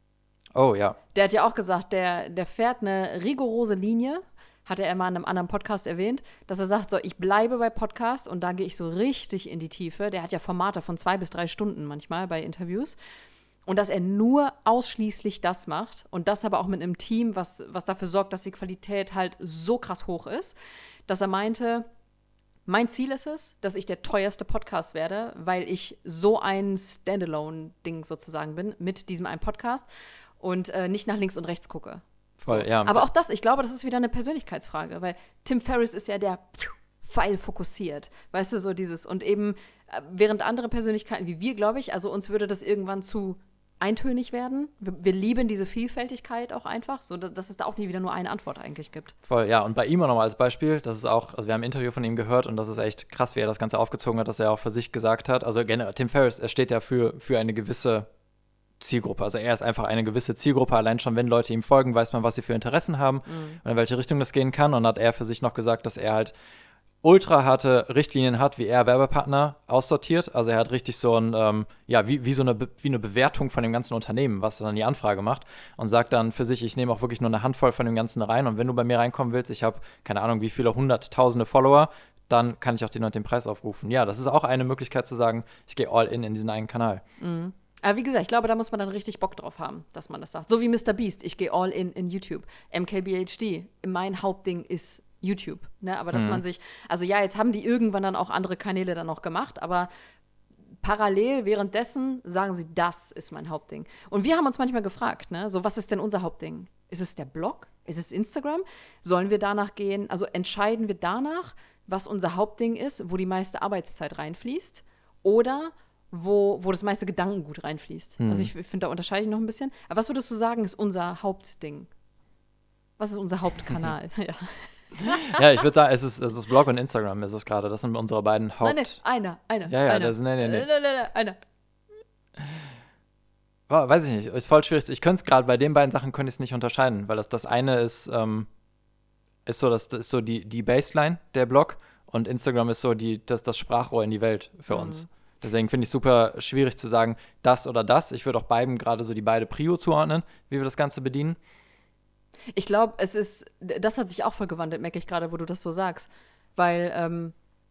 Oh, ja. Der hat ja auch gesagt, der, der fährt eine rigorose Linie, hat er mal in einem anderen Podcast erwähnt, dass er sagt, so, ich bleibe bei Podcasts und da gehe ich so richtig in die Tiefe. Der hat ja Formate von zwei bis drei Stunden manchmal bei Interviews. Und dass er nur ausschließlich das macht und das aber auch mit einem Team, was, was dafür sorgt, dass die Qualität halt so krass hoch ist, dass er meinte, mein Ziel ist es, dass ich der teuerste Podcast werde, weil ich so ein Standalone-Ding sozusagen bin mit diesem einen Podcast und äh, nicht nach links und rechts gucke. Voll, so. ja. Aber auch das, ich glaube, das ist wieder eine Persönlichkeitsfrage, weil Tim Ferriss ist ja der Pfeil fokussiert, weißt du, so dieses und eben, äh, während andere Persönlichkeiten wie wir, glaube ich, also uns würde das irgendwann zu eintönig werden. Wir, wir lieben diese Vielfältigkeit auch einfach, so dass, dass es da auch nie wieder nur eine Antwort eigentlich gibt. Voll, ja. Und bei ihm auch nochmal als Beispiel, das ist auch, also wir haben ein Interview von ihm gehört und das ist echt krass, wie er das Ganze aufgezogen hat, dass er auch für sich gesagt hat, also generell, Tim Ferriss, er steht ja für, für eine gewisse Zielgruppe. Also er ist einfach eine gewisse Zielgruppe. Allein schon, wenn Leute ihm folgen, weiß man, was sie für Interessen haben mhm. und in welche Richtung das gehen kann. Und hat er für sich noch gesagt, dass er halt ultra harte Richtlinien hat, wie er Werbepartner aussortiert. Also er hat richtig so ein, ähm, ja, wie, wie so eine, Be- wie eine Bewertung von dem ganzen Unternehmen, was dann die Anfrage macht und sagt dann für sich, ich nehme auch wirklich nur eine Handvoll von dem Ganzen rein und wenn du bei mir reinkommen willst, ich habe keine Ahnung, wie viele hunderttausende Follower, dann kann ich auch den und den Preis aufrufen. Ja, das ist auch eine Möglichkeit zu sagen, ich gehe all in in diesen einen Kanal. Mhm. Aber wie gesagt, ich glaube, da muss man dann richtig Bock drauf haben, dass man das sagt. So wie Mister Beast, ich gehe all in in YouTube. M K B H D, mein Hauptding ist YouTube, ne? Aber dass mhm. man sich, also ja, jetzt haben die irgendwann dann auch andere Kanäle dann noch gemacht, aber parallel währenddessen sagen sie, das ist mein Hauptding. Und wir haben uns manchmal gefragt, ne, so was ist denn unser Hauptding? Ist es der Blog? Ist es Instagram? Sollen wir danach gehen, also entscheiden wir danach, was unser Hauptding ist, wo die meiste Arbeitszeit reinfließt oder wo, wo das meiste Gedankengut reinfließt? Mhm. Also ich finde, da unterscheide ich noch ein bisschen. Aber was würdest du sagen, ist unser Hauptding? Was ist unser Hauptkanal? ja. Ja, ich würde sagen, es ist, es ist Blog und Instagram ist es gerade. Das sind unsere beiden Haupt... Nein, nein, einer, einer. Ja, ja, einer. das, nee, nee, nee. Nein, nein, nein, einer. Oh, weiß ich nicht, ist voll schwierig. Ich könnte es gerade bei den beiden Sachen könnte ich es nicht unterscheiden, weil das, das eine ist, ähm, ist so, das, das ist so die, die Baseline, der Blog, und Instagram ist so die, das, das Sprachrohr in die Welt für Mhm. uns. Deswegen finde ich es super schwierig zu sagen, das oder das. Ich würde auch beiden gerade so die beide Prio zuordnen, wie wir das Ganze bedienen. Ich glaube, es ist, das hat sich auch voll gewandelt, merke ich gerade, wo du das so sagst. Weil ähm,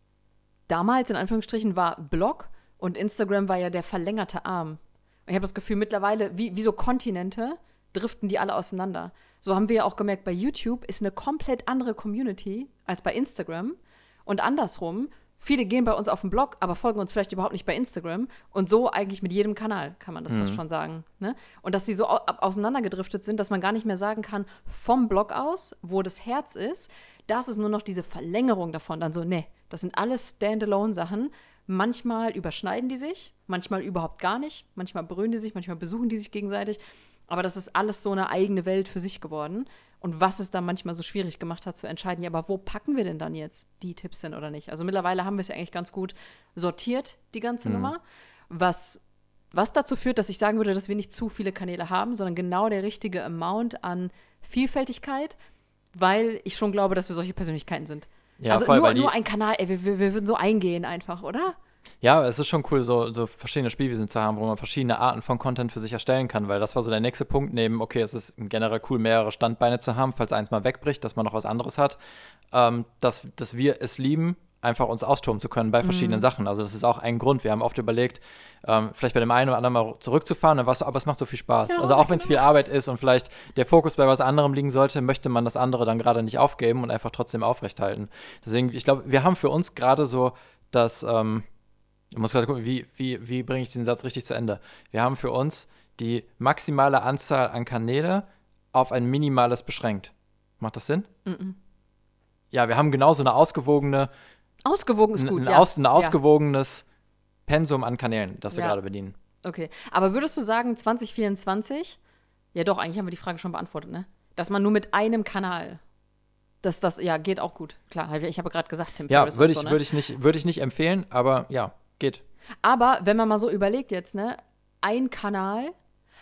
damals, in Anführungsstrichen, war Blog und Instagram war ja der verlängerte Arm. Und ich habe das Gefühl, mittlerweile, wie, wie so Kontinente, driften die alle auseinander. So haben wir ja auch gemerkt, bei YouTube ist eine komplett andere Community als bei Instagram. Und andersrum, viele gehen bei uns auf den Blog, aber folgen uns vielleicht überhaupt nicht bei Instagram. Und so eigentlich mit jedem Kanal, kann man das Mhm. fast schon sagen. Ne? Und dass die so au- auseinandergedriftet sind, dass man gar nicht mehr sagen kann, vom Blog aus, wo das Herz ist, das ist nur noch diese Verlängerung davon. Dann so, ne, das sind alles Standalone-Sachen. Manchmal überschneiden die sich, manchmal überhaupt gar nicht. Manchmal berühren die sich, manchmal besuchen die sich gegenseitig. Aber das ist alles so eine eigene Welt für sich geworden. Und was es dann manchmal so schwierig gemacht hat zu entscheiden, ja, aber wo packen wir denn dann jetzt die Tipps hin oder nicht? Also mittlerweile haben wir es ja eigentlich ganz gut sortiert, die ganze Mhm. Nummer. Was, was dazu führt, dass ich sagen würde, dass wir nicht zu viele Kanäle haben, sondern genau der richtige Amount an Vielfältigkeit, weil ich schon glaube, dass wir solche Persönlichkeiten sind. Ja, also voll, nur, weil die, nur ein Kanal, ey, wir, wir, wir würden so eingehen einfach, oder? Ja, es ist schon cool, so, so verschiedene Spielwiesen zu haben, wo man verschiedene Arten von Content für sich erstellen kann, weil das war so der nächste Punkt, neben, okay, es ist generell cool, mehrere Standbeine zu haben, falls eins mal wegbricht, dass man noch was anderes hat, ähm, dass, dass wir es lieben, einfach uns austoben zu können bei verschiedenen Mhm. Sachen. Also das ist auch ein Grund. Wir haben oft überlegt, ähm, vielleicht bei dem einen oder anderen mal zurückzufahren, dann war es so, aber es macht so viel Spaß. Ja, also auch wenn es viel Arbeit ist und vielleicht der Fokus bei was anderem liegen sollte, möchte man das andere dann gerade nicht aufgeben und einfach trotzdem aufrechthalten. Deswegen, ich glaube, wir haben für uns gerade so das, ähm, ich muss gerade gucken, wie, wie, wie bringe ich den Satz richtig zu Ende? Wir haben für uns die maximale Anzahl an Kanäle auf ein minimales beschränkt. Macht das Sinn? Mhm. Ja, wir haben genauso eine ausgewogene, Ausgewogen ist ein, gut, ein, ja. aus, ein Ja. ausgewogenes Pensum an Kanälen, das wir Ja. gerade bedienen. Okay, aber würdest du sagen, zwanzig vierundzwanzig, ja doch, eigentlich haben wir die Frage schon beantwortet, ne? Dass man nur mit einem Kanal, dass das, ja, geht auch gut. Klar, ich habe gerade gesagt, Tim Ja, Ferriss würde und ich, so, ne? würd ich, nicht, würd ich nicht empfehlen, aber ja, geht. Aber wenn man mal so überlegt jetzt, ne, ein Kanal,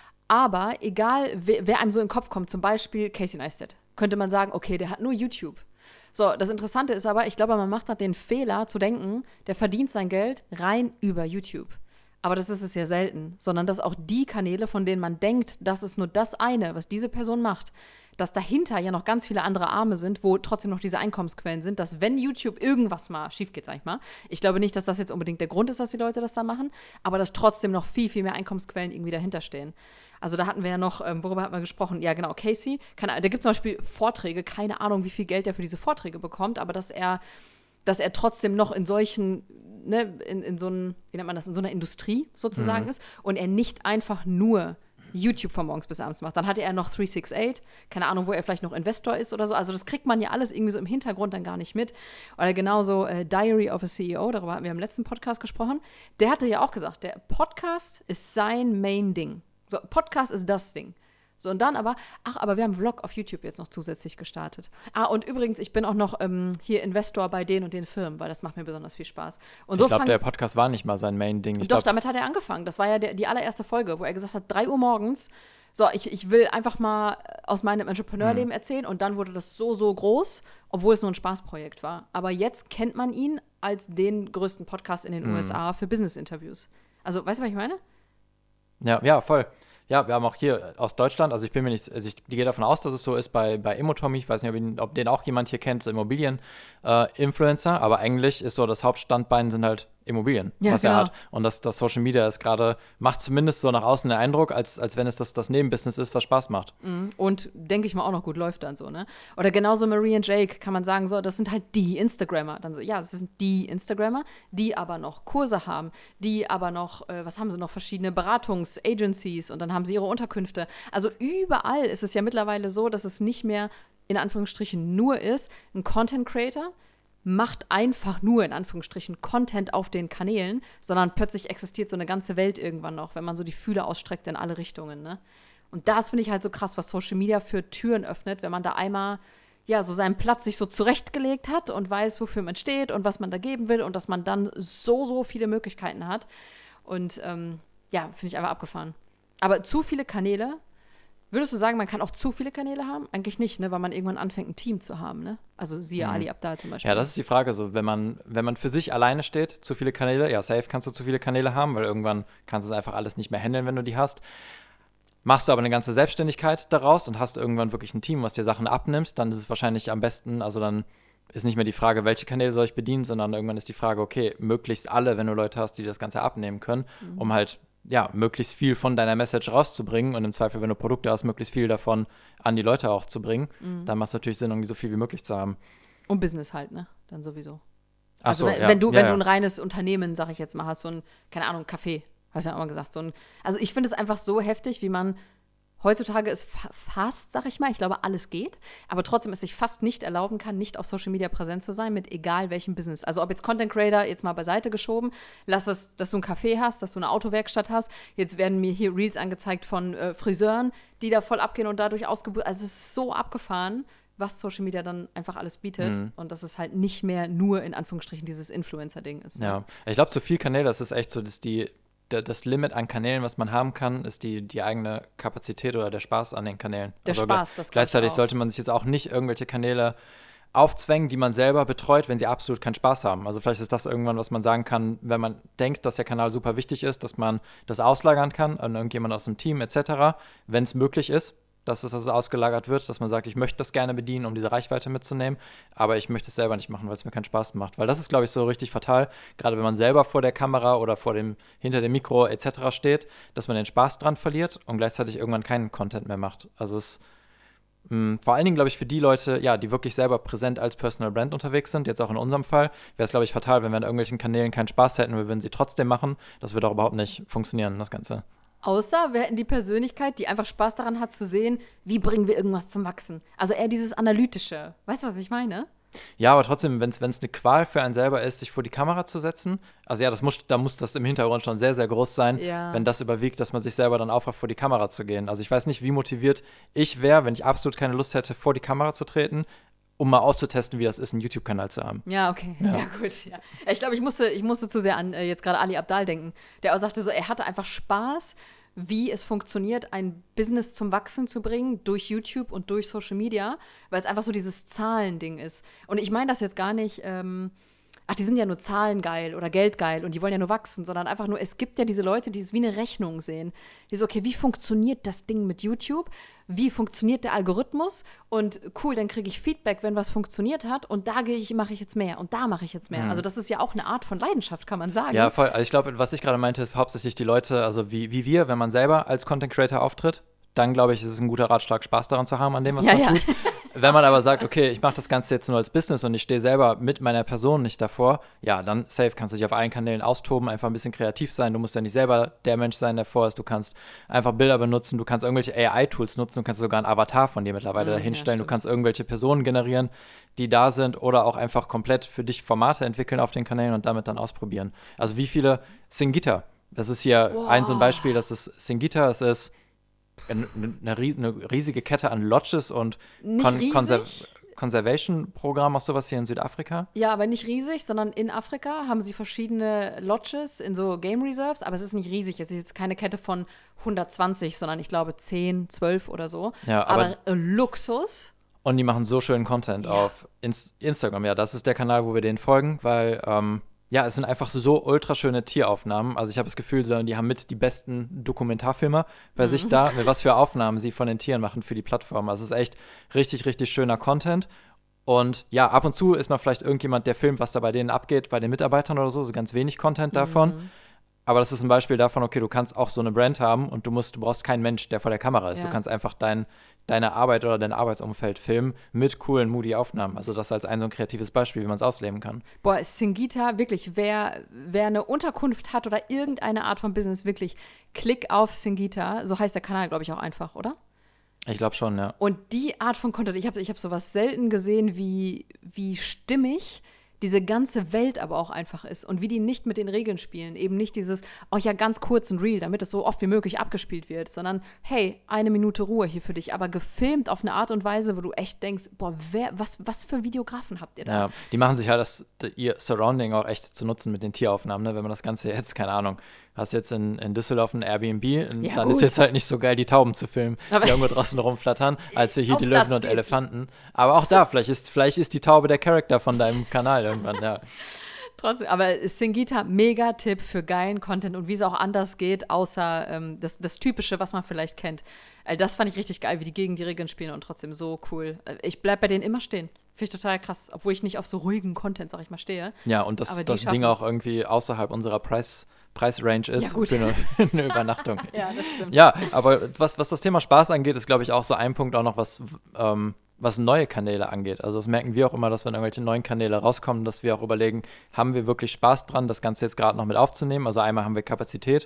aber egal, wer, wer einem so in den Kopf kommt, zum Beispiel Casey Neistat, könnte man sagen, okay, der hat nur YouTube. So, das Interessante ist aber, ich glaube, man macht da den Fehler zu denken, der verdient sein Geld rein über YouTube. Aber das ist es ja selten, sondern dass auch die Kanäle, von denen man denkt, das ist nur das eine, was diese Person macht, dass dahinter ja noch ganz viele andere Arme sind, wo trotzdem noch diese Einkommensquellen sind, dass wenn YouTube irgendwas mal schief geht, sag ich mal, ich glaube nicht, dass das jetzt unbedingt der Grund ist, dass die Leute das da machen, aber dass trotzdem noch viel, viel mehr Einkommensquellen irgendwie dahinter stehen. Also da hatten wir ja noch, ähm, worüber hatten wir gesprochen? Ja, genau, Casey, keine, der gibt zum Beispiel Vorträge, keine Ahnung, wie viel Geld er für diese Vorträge bekommt, aber dass er, dass er trotzdem noch in solchen, ne, in, in so einem, wie nennt man das, in so einer Industrie sozusagen Mhm. ist und er nicht einfach nur YouTube von morgens bis abends macht. Dann hatte er noch drei sechs acht, keine Ahnung, wo er vielleicht noch Investor ist oder so. Also das kriegt man ja alles irgendwie so im Hintergrund dann gar nicht mit. Oder genauso äh, Diary of a C E O, darüber hatten wir im letzten Podcast gesprochen. Der hatte ja auch gesagt, der Podcast ist sein Main-Ding. So, Podcast ist das Ding. So, und dann aber, ach, aber wir haben einen Vlog auf YouTube jetzt noch zusätzlich gestartet. Ah, und übrigens, ich bin auch noch ähm, hier Investor bei den und den Firmen, weil das macht mir besonders viel Spaß. Und so ich glaube, fang- der Podcast war nicht mal sein Main-Ding. Ich Doch, glaub, damit hat er angefangen. Das war ja der, die allererste Folge, wo er gesagt hat, drei Uhr morgens, so, ich, ich will einfach mal aus meinem Entrepreneurleben Mhm. erzählen. Und dann wurde das so, so groß, obwohl es nur ein Spaßprojekt war. Aber jetzt kennt man ihn als den größten Podcast in den Mhm. U S A für Business-Interviews. Also, weißt du, was ich meine? Ja, ja, voll. Ja, wir haben auch hier aus Deutschland, also ich bin mir nicht, also ich gehe davon aus, dass es so ist bei, bei Immotommy, ich weiß nicht, ob, ihn, ob den auch jemand hier kennt, so Immobilien-Influencer, aber eigentlich ist so, das Hauptstandbein sind halt Immobilien, Ja, was genau. er hat. Und das, das Social Media ist gerade, macht zumindest so nach außen den Eindruck, als, als wenn es das, das Nebenbusiness ist, was Spaß macht. Mhm. Und denke ich mal auch noch gut läuft dann so, ne? Oder genauso Marie und Jake kann man sagen, so, das sind halt die Instagrammer. Dann so, ja, das sind die Instagrammer, die aber noch Kurse haben, die aber noch, äh, was haben sie noch, verschiedene Beratungs-Agencies und dann haben sie ihre Unterkünfte. Also überall ist es ja mittlerweile so, dass es nicht mehr in Anführungsstrichen nur ist, ein Content-Creator macht einfach nur in Anführungsstrichen Content auf den Kanälen, sondern plötzlich existiert so eine ganze Welt irgendwann noch, wenn man so die Fühler ausstreckt in alle Richtungen, ne? Und das finde ich halt so krass, was Social Media für Türen öffnet, wenn man da einmal ja, so seinen Platz sich so zurechtgelegt hat und weiß, wofür man steht und was man da geben will und dass man dann so, so viele Möglichkeiten hat. Und ähm, ja, finde ich einfach abgefahren. Aber zu viele Kanäle, würdest du sagen, man kann auch zu viele Kanäle haben? Eigentlich nicht, ne, weil man irgendwann anfängt, ein Team zu haben, ne? Also siehe mhm. Ali Abdaal zum Beispiel. Ja, das ist die Frage, so, wenn man, wenn man für sich alleine steht, zu viele Kanäle, ja, safe kannst du zu viele Kanäle haben, weil irgendwann kannst du es einfach alles nicht mehr handeln, wenn du die hast. Machst du aber eine ganze Selbstständigkeit daraus und hast irgendwann wirklich ein Team, was dir Sachen abnimmt, dann ist es wahrscheinlich am besten, also dann ist nicht mehr die Frage, welche Kanäle soll ich bedienen, sondern irgendwann ist die Frage, okay, möglichst alle, wenn du Leute hast, die das Ganze abnehmen können, mhm. um halt, ja, möglichst viel von deiner Message rauszubringen und im Zweifel, wenn du Produkte hast, möglichst viel davon an die Leute auch zu bringen, mhm. dann macht es natürlich Sinn, irgendwie so viel wie möglich zu haben. Und Business halt, ne? Dann sowieso. Ach also so, wenn, ja. wenn du, ja, wenn ja. du ein reines Unternehmen, sag ich jetzt mal, hast, so ein, keine Ahnung, Café, hast du ja auch mal gesagt, so ein, also ich finde es einfach so heftig, wie man heutzutage ist fa- fast, sag ich mal, ich glaube, alles geht, aber trotzdem es sich fast nicht erlauben kann, nicht auf Social Media präsent zu sein, mit egal welchem Business. Also ob jetzt Content Creator, jetzt mal beiseite geschoben, lass es, dass du ein Café hast, dass du eine Autowerkstatt hast, jetzt werden mir hier Reels angezeigt von äh, Friseuren, die da voll abgehen und dadurch ausgebucht, also es ist so abgefahren, was Social Media dann einfach alles bietet mhm. und dass es halt nicht mehr nur in Anführungsstrichen dieses Influencer-Ding ist. Ne? Ja, ich glaube, zu viel Kanäle, das ist echt so, dass die das Limit an Kanälen, was man haben kann, ist die, die eigene Kapazität oder der Spaß an den Kanälen. Der also Spaß, das Gleichzeitig sollte man sich jetzt auch nicht irgendwelche Kanäle aufzwängen, die man selber betreut, wenn sie absolut keinen Spaß haben. Also vielleicht ist das irgendwann, was man sagen kann, wenn man denkt, dass der Kanal super wichtig ist, dass man das auslagern kann an irgendjemand aus dem Team et cetera, wenn es möglich ist, dass es dass es ausgelagert wird, dass man sagt, ich möchte das gerne bedienen, um diese Reichweite mitzunehmen, aber ich möchte es selber nicht machen, weil es mir keinen Spaß macht. Weil das ist, glaube ich, so richtig fatal, gerade wenn man selber vor der Kamera oder vor dem, hinter dem Mikro et cetera steht, dass man den Spaß dran verliert und gleichzeitig irgendwann keinen Content mehr macht. Also es ist mh, vor allen Dingen, glaube ich, für die Leute, ja, die wirklich selber präsent als Personal Brand unterwegs sind, jetzt auch in unserem Fall, wäre es, glaube ich, fatal, wenn wir an irgendwelchen Kanälen keinen Spaß hätten, wir würden sie trotzdem machen. Das würde auch überhaupt nicht funktionieren, das Ganze. Außer wir hätten die Persönlichkeit, die einfach Spaß daran hat zu sehen, wie bringen wir irgendwas zum Wachsen. Also eher dieses Analytische. Weißt du, was ich meine? Ja, aber trotzdem, wenn es eine Qual für einen selber ist, sich vor die Kamera zu setzen, also ja, das muss, da muss das im Hintergrund schon sehr, sehr groß sein, ja. wenn das überwiegt, dass man sich selber dann aufrafft, vor die Kamera zu gehen. Also ich weiß nicht, wie motiviert ich wäre, wenn ich absolut keine Lust hätte, vor die Kamera zu treten, um mal auszutesten, wie das ist, einen YouTube-Kanal zu haben. Ja, okay. Ja, ja gut. Ja. Ich glaube, ich musste, ich musste zu sehr an äh, jetzt gerade Ali Abdaal denken, der auch sagte so, er hatte einfach Spaß, wie es funktioniert, ein Business zum Wachsen zu bringen durch YouTube und durch Social Media, weil es einfach so dieses Zahlending ist. Und ich meine das jetzt gar nicht, ähm, ach, die sind ja nur zahlengeil oder geldgeil und die wollen ja nur wachsen, sondern einfach nur, es gibt ja diese Leute, die es wie eine Rechnung sehen. Die so, okay, wie funktioniert das Ding mit YouTube? Wie funktioniert der Algorithmus? Und cool, dann kriege ich Feedback, wenn was funktioniert hat und da gehe ich, mache ich jetzt mehr und da mache ich jetzt mehr. Mhm. Also das ist ja auch eine Art von Leidenschaft, kann man sagen. Ja, voll. Also ich glaube, was ich gerade meinte, ist hauptsächlich die Leute, also wie, wie wir, wenn man selber als Content Creator auftritt, dann glaube ich, ist es ein guter Ratschlag, Spaß daran zu haben, an dem, was ja, man ja. tut. Wenn man aber sagt, okay, ich mache das Ganze jetzt nur als Business und ich stehe selber mit meiner Person nicht davor, ja, dann safe, kannst du dich auf allen Kanälen austoben, einfach ein bisschen kreativ sein. Du musst ja nicht selber der Mensch sein, der vor ist. Du kannst einfach Bilder benutzen, du kannst irgendwelche A I-Tools nutzen, du kannst sogar einen Avatar von dir mittlerweile mhm, dahinstellen, ja, du kannst irgendwelche Personen generieren, die da sind oder auch einfach komplett für dich Formate entwickeln auf den Kanälen und damit dann ausprobieren. Also wie viele Singita, das ist hier wow. ein so ein Beispiel, das ist Singita, das ist eine, eine riesige Kette an Lodges und Kon- Conser- Conservation-Programm, auch sowas hier in Südafrika. Ja, aber nicht riesig, sondern in Afrika haben sie verschiedene Lodges in so Game Reserves, aber es ist nicht riesig. Es ist jetzt keine Kette von hundertzwanzig, sondern ich glaube zehn, zwölf oder so. Ja, aber, aber Luxus. Und die machen so schönen Content ja. auf Inst- Instagram. Ja, das ist der Kanal, wo wir denen folgen, weil ähm, ja, es sind einfach so ultra schöne Tieraufnahmen. Also ich habe das Gefühl, so, die haben mit die besten Dokumentarfilmer bei mhm. sich da, mit was für Aufnahmen sie von den Tieren machen für die Plattform. Also es ist echt richtig, richtig schöner Content. Und ja, ab und zu ist mal vielleicht irgendjemand, der filmt, was da bei denen abgeht, bei den Mitarbeitern oder so, so ganz wenig Content davon. Mhm. Aber das ist ein Beispiel davon, okay, du kannst auch so eine Brand haben und du musst, du brauchst keinen Mensch, der vor der Kamera ist. Ja. Du kannst einfach dein, deine Arbeit oder dein Arbeitsumfeld filmen mit coolen, moody Aufnahmen. Also das als ein so ein kreatives Beispiel, wie man es ausleben kann. Boah, Singita, wirklich, wer, wer eine Unterkunft hat oder irgendeine Art von Business, wirklich, klick auf Singita. So heißt der Kanal, glaube ich, auch einfach, oder? Ich glaube schon, ja. Und die Art von Content, ich habe ich hab sowas selten gesehen, wie, wie stimmig diese ganze Welt aber auch einfach ist und wie die nicht mit den Regeln spielen. Eben nicht dieses, oh ja, ganz kurz ein Reel, damit es so oft wie möglich abgespielt wird, sondern hey, eine Minute Ruhe hier für dich, aber gefilmt auf eine Art und Weise, wo du echt denkst, boah, wer, was, was für Videografen habt ihr da? Ja, die machen sich halt das, ihr Surrounding auch echt zu nutzen mit den Tieraufnahmen, ne? Wenn man das Ganze jetzt, keine Ahnung, hast jetzt in, in Düsseldorf ein Airbnb, Ja, dann gut. ist jetzt halt nicht so geil, die Tauben zu filmen, Aber- die irgendwo draußen rumflattern, als wir hier Auch die das Löwen und geht. Elefanten. Aber auch da, vielleicht ist, vielleicht ist die Taube der Charakter von deinem Kanal irgendwann, ja. Trotzdem, aber Singita, mega Tipp für geilen Content und wie es auch anders geht, außer ähm, das, das Typische, was man vielleicht kennt. Also das fand ich richtig geil, wie die gegen die Regeln spielen und trotzdem so cool. Ich bleib bei denen immer stehen. Finde ich total krass, obwohl ich nicht auf so ruhigen Content, sag ich mal, stehe. Ja, und das, Aber die das Ding schaffen's. auch irgendwie außerhalb unserer Preis, Preisrange ist Ja, gut. für eine, für eine Übernachtung. Ja, das stimmt. Ja, aber was, was das Thema Spaß angeht, ist, glaube ich, auch so ein Punkt auch noch, was, ähm, was neue Kanäle angeht. Also das merken wir auch immer, dass wenn irgendwelche neuen Kanäle rauskommen, dass wir auch überlegen, haben wir wirklich Spaß dran, das Ganze jetzt gerade noch mit aufzunehmen? Also einmal haben wir Kapazität,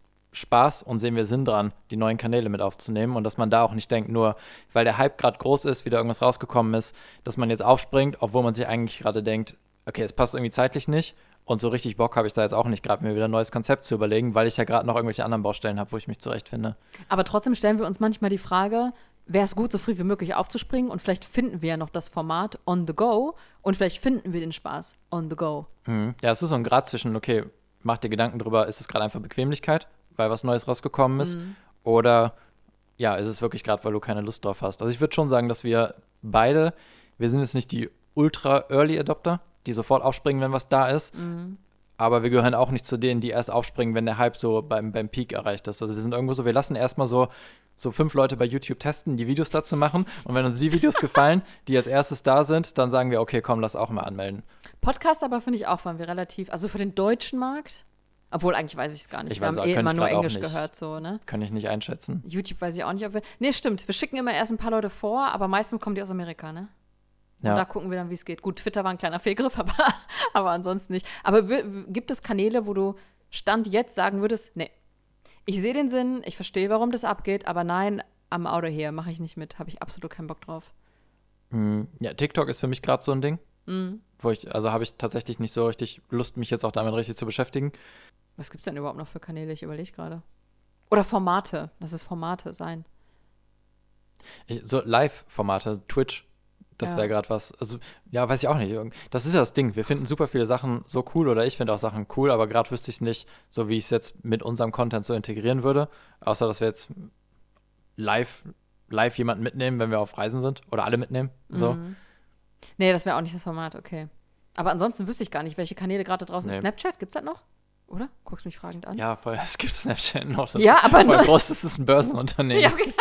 Spaß und sehen wir Sinn dran, die neuen Kanäle mit aufzunehmen und dass man da auch nicht denkt, nur weil der Hype gerade groß ist, wieder irgendwas rausgekommen ist, dass man jetzt aufspringt, obwohl man sich eigentlich gerade denkt, okay, es passt irgendwie zeitlich nicht und so richtig Bock habe ich da jetzt auch nicht gerade, mir wieder ein neues Konzept zu überlegen, weil ich ja gerade noch irgendwelche anderen Baustellen habe, wo ich mich zurechtfinde. Aber trotzdem stellen wir uns manchmal die Frage, wäre es gut, so früh wie möglich aufzuspringen und vielleicht finden wir ja noch das Format on the go und vielleicht finden wir den Spaß on the go. Mhm. Ja, es ist so ein Grad zwischen, okay, mach dir Gedanken drüber, ist es gerade einfach Bequemlichkeit, weil was Neues rausgekommen ist, Mhm. oder ja, ist es wirklich gerade, weil du keine Lust drauf hast. Also ich würde schon sagen, dass wir beide, wir sind jetzt nicht die Ultra-Early Adopter, die sofort aufspringen, wenn was da ist, Mhm. aber wir gehören auch nicht zu denen, die erst aufspringen, wenn der Hype so beim, beim Peak erreicht ist. Also wir sind irgendwo so, wir lassen erstmal so so fünf Leute bei YouTube testen, die Videos dazu machen. Und wenn uns die Videos gefallen, die als erstes da sind, dann sagen wir, okay, komm, lass auch mal anmelden. Podcast aber finde ich auch, waren wir relativ, also für den deutschen Markt, obwohl eigentlich weiß ich es gar nicht. Ich wir weiß haben auch, eh kann immer ich nur grad auch Englisch nicht. gehört, so, ne? Kann ich nicht einschätzen. YouTube weiß ich auch nicht, ob wir. Nee, stimmt. Wir schicken immer erst ein paar Leute vor, aber meistens kommen die aus Amerika, ne? Und Ja. da gucken wir dann, wie es geht. Gut, Twitter war ein kleiner Fehlgriff, aber, aber ansonsten nicht. Aber w- w- gibt es Kanäle, wo du Stand jetzt sagen würdest, nee, ich sehe den Sinn, ich verstehe, warum das abgeht, aber nein, am Auto hier mache ich nicht mit, habe ich absolut keinen Bock drauf. Hm, ja, TikTok ist für mich gerade so ein Ding, Mhm. wo ich, also habe ich tatsächlich nicht so richtig Lust, mich jetzt auch damit richtig zu beschäftigen. Was gibt es denn überhaupt noch für Kanäle? Ich überlege gerade. Oder Formate. Lass es Formate sein. Ich, so Live-Formate, Twitch, das Ja. wäre gerade was, also ja, weiß ich auch nicht. Irgend- Das ist ja das Ding, wir finden super viele Sachen so cool oder ich finde auch Sachen cool, aber gerade wüsste ich es nicht, so wie ich es jetzt mit unserem Content so integrieren würde, außer dass wir jetzt live, live jemanden mitnehmen, wenn wir auf Reisen sind oder alle mitnehmen, so. Mhm. Nee, das wäre auch nicht das Format, okay. Aber ansonsten wüsste ich gar nicht, welche Kanäle gerade da draußen Nee. sind. Snapchat, gibt's das noch? Oder? Guckst mich fragend an. Ja, voll, es gibt Snapchat noch. Das Ja, ist aber voll nur- groß, das ist ein Börsenunternehmen. Ja, okay.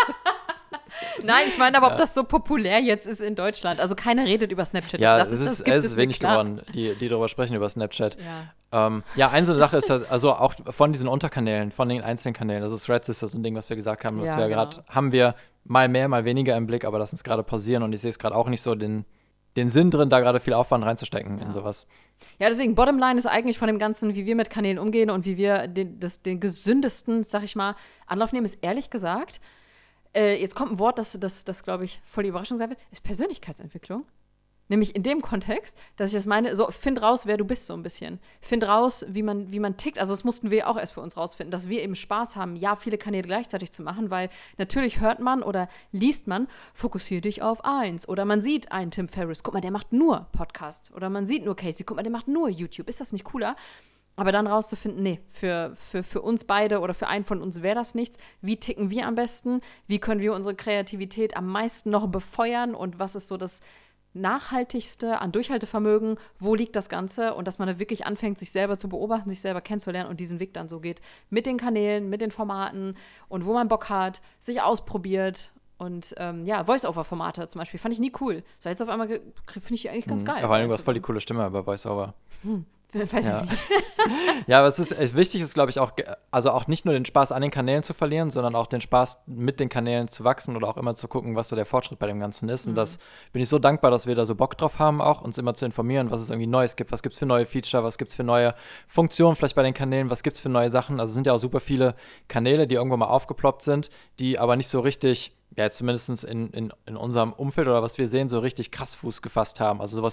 Nein, ich meine aber, ob Ja. das so populär jetzt ist in Deutschland. Also keiner redet über Snapchat. Ja, das es ist, das gibt es ist mir wenig klar. geworden, die, die darüber sprechen, über Snapchat. Ja. Ähm, ja, eine so eine Sache ist, halt, also auch von diesen Unterkanälen, von den einzelnen Kanälen, also Threads ist das so ein Ding, was wir gesagt haben, dass Ja, wir genau. gerade, haben wir mal mehr, mal weniger im Blick, aber lass uns gerade pausieren und ich sehe es gerade auch nicht so den, den Sinn drin, da gerade viel Aufwand reinzustecken Ja. in sowas. Ja, deswegen, Bottomline ist eigentlich von dem Ganzen, wie wir mit Kanälen umgehen und wie wir den, das, den gesündesten, sag ich mal, Anlauf nehmen, ist ehrlich gesagt, äh, jetzt kommt ein Wort, das, das, das glaube ich, voll die Überraschung sein wird, ist Persönlichkeitsentwicklung. Nämlich in dem Kontext, dass ich das meine, so, find raus, wer du bist, so ein bisschen. Find raus, wie man, wie man tickt. Also das mussten wir auch erst für uns rausfinden, dass wir eben Spaß haben, ja, viele Kanäle gleichzeitig zu machen, weil natürlich hört man oder liest man, fokussiere dich auf eins. Oder man sieht einen Tim Ferriss, guck mal, der macht nur Podcast. Oder man sieht nur Casey, guck mal, der macht nur YouTube. Ist das nicht cooler? Aber dann rauszufinden, nee, für, für, für uns beide oder für einen von uns wäre das nichts. Wie ticken wir am besten? Wie können wir unsere Kreativität am meisten noch befeuern? Und was ist so das Nachhaltigste an Durchhaltevermögen? Wo liegt das Ganze? Und dass man da wirklich anfängt, sich selber zu beobachten, sich selber kennenzulernen und diesen Weg dann so geht. Mit den Kanälen, mit den Formaten und wo man Bock hat, sich ausprobiert. Und ähm, ja, Voice-Over-Formate zum Beispiel fand ich nie cool. So jetzt auf einmal ge- finde ich eigentlich ganz Mhm. geil. Vor allem, du hast voll die coole Stimme bei VoiceOver. Weiß Ja. ich nicht. Ja, aber es ist, es wichtig ist, glaube ich, auch, ge- also auch nicht nur den Spaß an den Kanälen zu verlieren, sondern auch den Spaß mit den Kanälen zu wachsen oder auch immer zu gucken, was so der Fortschritt bei dem Ganzen ist. Und das bin ich so dankbar, dass wir da so Bock drauf haben, auch uns immer zu informieren, was es irgendwie Neues gibt, was gibt es für neue Feature, was gibt es für neue Funktionen vielleicht bei den Kanälen, was gibt es für neue Sachen. Also es sind ja auch super viele Kanäle, die irgendwo mal aufgeploppt sind, die aber nicht so richtig, ja, zumindest in, in, in unserem Umfeld oder was wir sehen, so richtig krass Fuß gefasst haben. Also sowas wie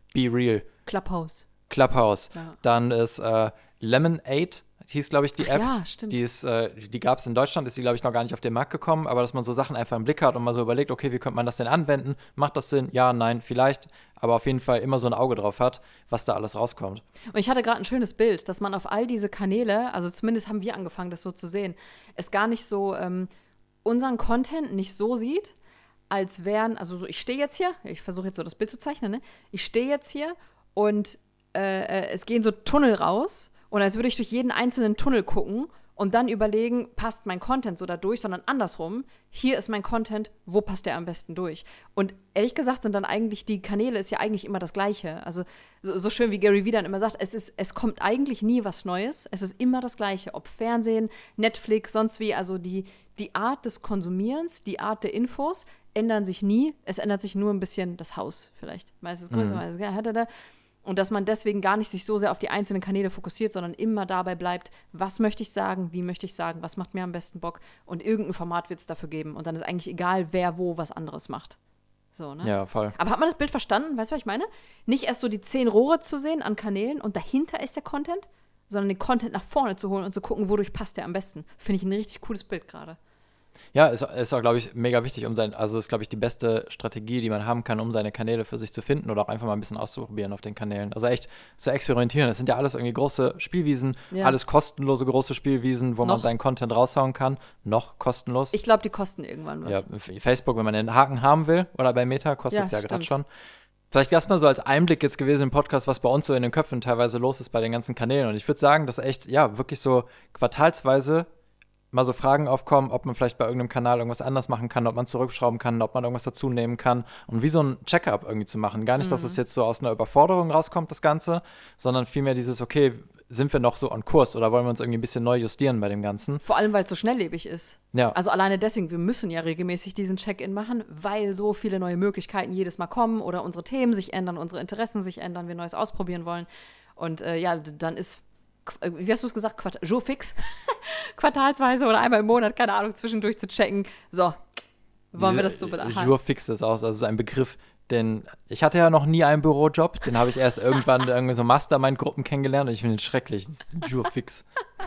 Be Real. Clubhouse. Clubhouse. Ja. Dann ist äh, Lemonade, hieß, glaube ich, die App. Ja, stimmt. Die, ist, äh, die gab es in Deutschland, ist die, glaube ich, noch gar nicht auf den Markt gekommen, aber dass man so Sachen einfach im Blick hat und mal so überlegt, okay, wie könnte man das denn anwenden? Macht das Sinn? Ja, nein, vielleicht. Aber auf jeden Fall immer so ein Auge drauf hat, was da alles rauskommt. Und ich hatte gerade ein schönes Bild, dass man auf all diese Kanäle, also zumindest haben wir angefangen, das so zu sehen, es gar nicht so, ähm, unseren Content nicht so sieht, als wären, also so, ich stehe jetzt hier, ich versuche jetzt so das Bild zu zeichnen, ne? Ich stehe jetzt hier und äh, es gehen so Tunnel raus und als würde ich durch jeden einzelnen Tunnel gucken und dann überlegen, passt mein Content so da durch, sondern andersrum, hier ist mein Content, wo passt der am besten durch? Und ehrlich gesagt sind dann eigentlich, die Kanäle ist ja eigentlich immer das Gleiche. Also so, so schön wie Gary Vee dann immer sagt, es, ist, es kommt eigentlich nie was Neues, es ist immer das Gleiche, ob Fernsehen, Netflix, sonst wie, also die, die Art des Konsumierens, die Art der Infos ändern sich nie, es ändert sich nur ein bisschen das Haus vielleicht, meistens größer, mhm. meistens, ja, und dass man deswegen gar nicht sich so sehr auf die einzelnen Kanäle fokussiert, sondern immer dabei bleibt, was möchte ich sagen, wie möchte ich sagen, was macht mir am besten Bock und irgendein Format wird es dafür geben und dann ist eigentlich egal, wer wo was anderes macht. So, ne? Ja, voll. Aber hat man das Bild verstanden? Weißt du, was ich meine? Nicht erst so die zehn Rohre zu sehen an Kanälen und dahinter ist der Content, sondern den Content nach vorne zu holen und zu gucken, wodurch passt der am besten. Finde ich ein richtig cooles Bild gerade. Ja, ist, ist auch, glaube ich, mega wichtig, um sein, also ist, glaube ich, die beste Strategie, die man haben kann, um seine Kanäle für sich zu finden oder auch einfach mal ein bisschen auszuprobieren auf den Kanälen. Also echt zu experimentieren. Das sind ja alles irgendwie große Spielwiesen, ja. alles kostenlose große Spielwiesen, wo Noch? man seinen Content raushauen kann. Noch kostenlos. Ich glaube, die kosten irgendwann was. Ja, Facebook, wenn man den Haken haben will oder bei Meta, kostet es ja, ja gerade schon. Vielleicht erstmal so als Einblick jetzt gewesen im Podcast, was bei uns so in den Köpfen teilweise los ist bei den ganzen Kanälen. Und ich würde sagen, dass echt, ja, wirklich so quartalsweise mal so Fragen aufkommen, ob man vielleicht bei irgendeinem Kanal irgendwas anders machen kann, ob man zurückschrauben kann, ob man irgendwas dazu nehmen kann und wie so ein Check-up irgendwie zu machen. Gar nicht, mhm. dass es jetzt so aus einer Überforderung rauskommt, das Ganze, sondern vielmehr dieses, okay, sind wir noch so on Kurs oder wollen wir uns irgendwie ein bisschen neu justieren bei dem Ganzen? Vor allem, weil es so schnelllebig ist. Ja. Also alleine deswegen, wir müssen ja regelmäßig diesen Check-in machen, weil so viele neue Möglichkeiten jedes Mal kommen oder unsere Themen sich ändern, unsere Interessen sich ändern, wir Neues ausprobieren wollen. Und äh, ja, dann ist wie hast du es gesagt, Quart- Jour fix, quartalsweise oder einmal im Monat, keine Ahnung, zwischendurch zu checken. So, wollen Diese wir das so beachten? Jour fix ist auch also ein Begriff, denn ich hatte ja noch nie einen Bürojob, den habe ich erst irgendwann irgendwie so Mastermind-Gruppen kennengelernt und ich finde ihn schrecklich. Das ist Jour fix.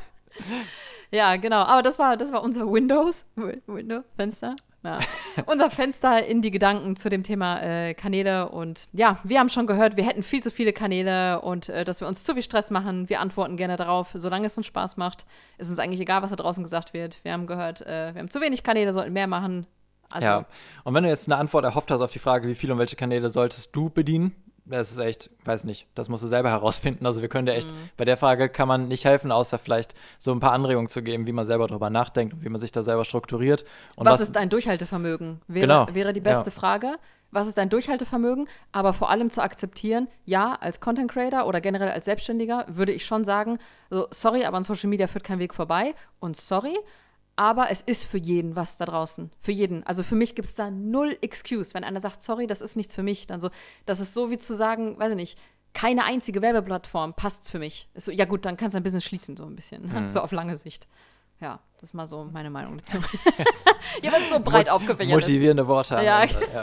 Ja, genau, aber das war, das war unser Windows, Windows-Fenster. Ja. Unser Fenster in die Gedanken zu dem Thema äh, Kanäle und ja, wir haben schon gehört, wir hätten viel zu viele Kanäle und äh, dass wir uns zu viel Stress machen. Wir antworten gerne darauf, solange es uns Spaß macht. Ist uns eigentlich egal, was da draußen gesagt wird. Wir haben gehört, äh, wir haben zu wenig Kanäle, sollten mehr machen. Also, ja, und wenn du jetzt eine Antwort erhofft hast auf die Frage, wie viele und welche Kanäle solltest du bedienen, das ist echt, weiß nicht, das musst du selber herausfinden. Also wir können dir echt, mhm. bei der Frage kann man nicht helfen, außer vielleicht so ein paar Anregungen zu geben, wie man selber drüber nachdenkt und wie man sich da selber strukturiert. Und was, was ist dein Durchhaltevermögen? Wäre, genau. wäre die beste ja. Frage. Was ist dein Durchhaltevermögen? Aber vor allem zu akzeptieren, ja, als Content Creator oder generell als Selbstständiger würde ich schon sagen, so, sorry, aber an Social Media führt kein Weg vorbei. Und sorry, aber es ist für jeden was da draußen. Für jeden. Also für mich gibt es da null Excuse. Wenn einer sagt, sorry, das ist nichts für mich, dann so, das ist so wie zu sagen, weiß ich nicht, keine einzige Werbeplattform passt für mich. Ist so, ja gut, dann kannst du ein Business schließen, so ein bisschen. Hm. So auf lange Sicht. Ja, das ist mal so meine Meinung dazu. Ja, weil es so breit aufgefächert ist. Motivierende Worte. Ja. Also, ja.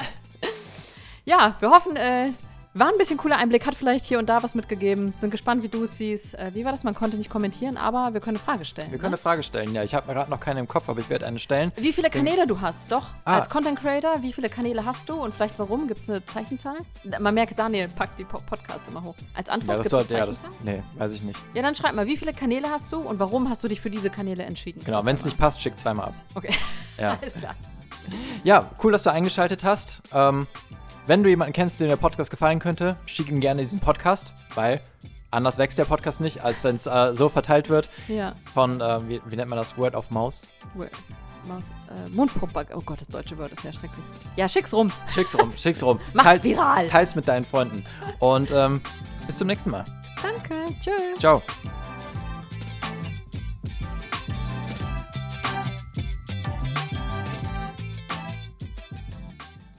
Ja, wir hoffen, äh, war ein bisschen cooler Einblick, hat vielleicht hier und da was mitgegeben. Sind gespannt, wie du es siehst. Äh, wie war das? Man konnte nicht kommentieren, aber wir können eine Frage stellen. Wir können ne? eine Frage stellen, ja. Ich habe mir gerade noch keine im Kopf, aber ich werde eine stellen. Wie viele Den Kanäle du hast, doch. Ah. Als Content Creator, wie viele Kanäle hast du und vielleicht warum? Gibt es eine Zeichenzahl? Man merkt, Daniel packt die po- Podcasts immer hoch. Als Antwort ja, gibt es eine ja, Zeichenzahl? Das, nee, weiß ich nicht. Ja, dann schreib mal, wie viele Kanäle hast du und warum hast du dich für diese Kanäle entschieden? Genau, wenn es nicht passt, schick zweimal ab. Okay, ja. Alles klar. Ja, cool, dass du eingeschaltet hast. Ähm, wenn du jemanden kennst, dem der Podcast gefallen könnte, schick ihm gerne diesen Podcast, weil anders wächst der Podcast nicht, als wenn es äh, so verteilt wird. Ja. Von, äh, wie, wie nennt man das? Word of Mouth? Word, Mouth, äh, Mundpropaganda. Oh Gott, das deutsche Wort ist ja schrecklich. Ja, schick's rum. Schick's rum, schick's rum. Mach's Teil, viral. Teil's mit deinen Freunden. Und ähm, bis zum nächsten Mal. Danke, tschö. Ciao.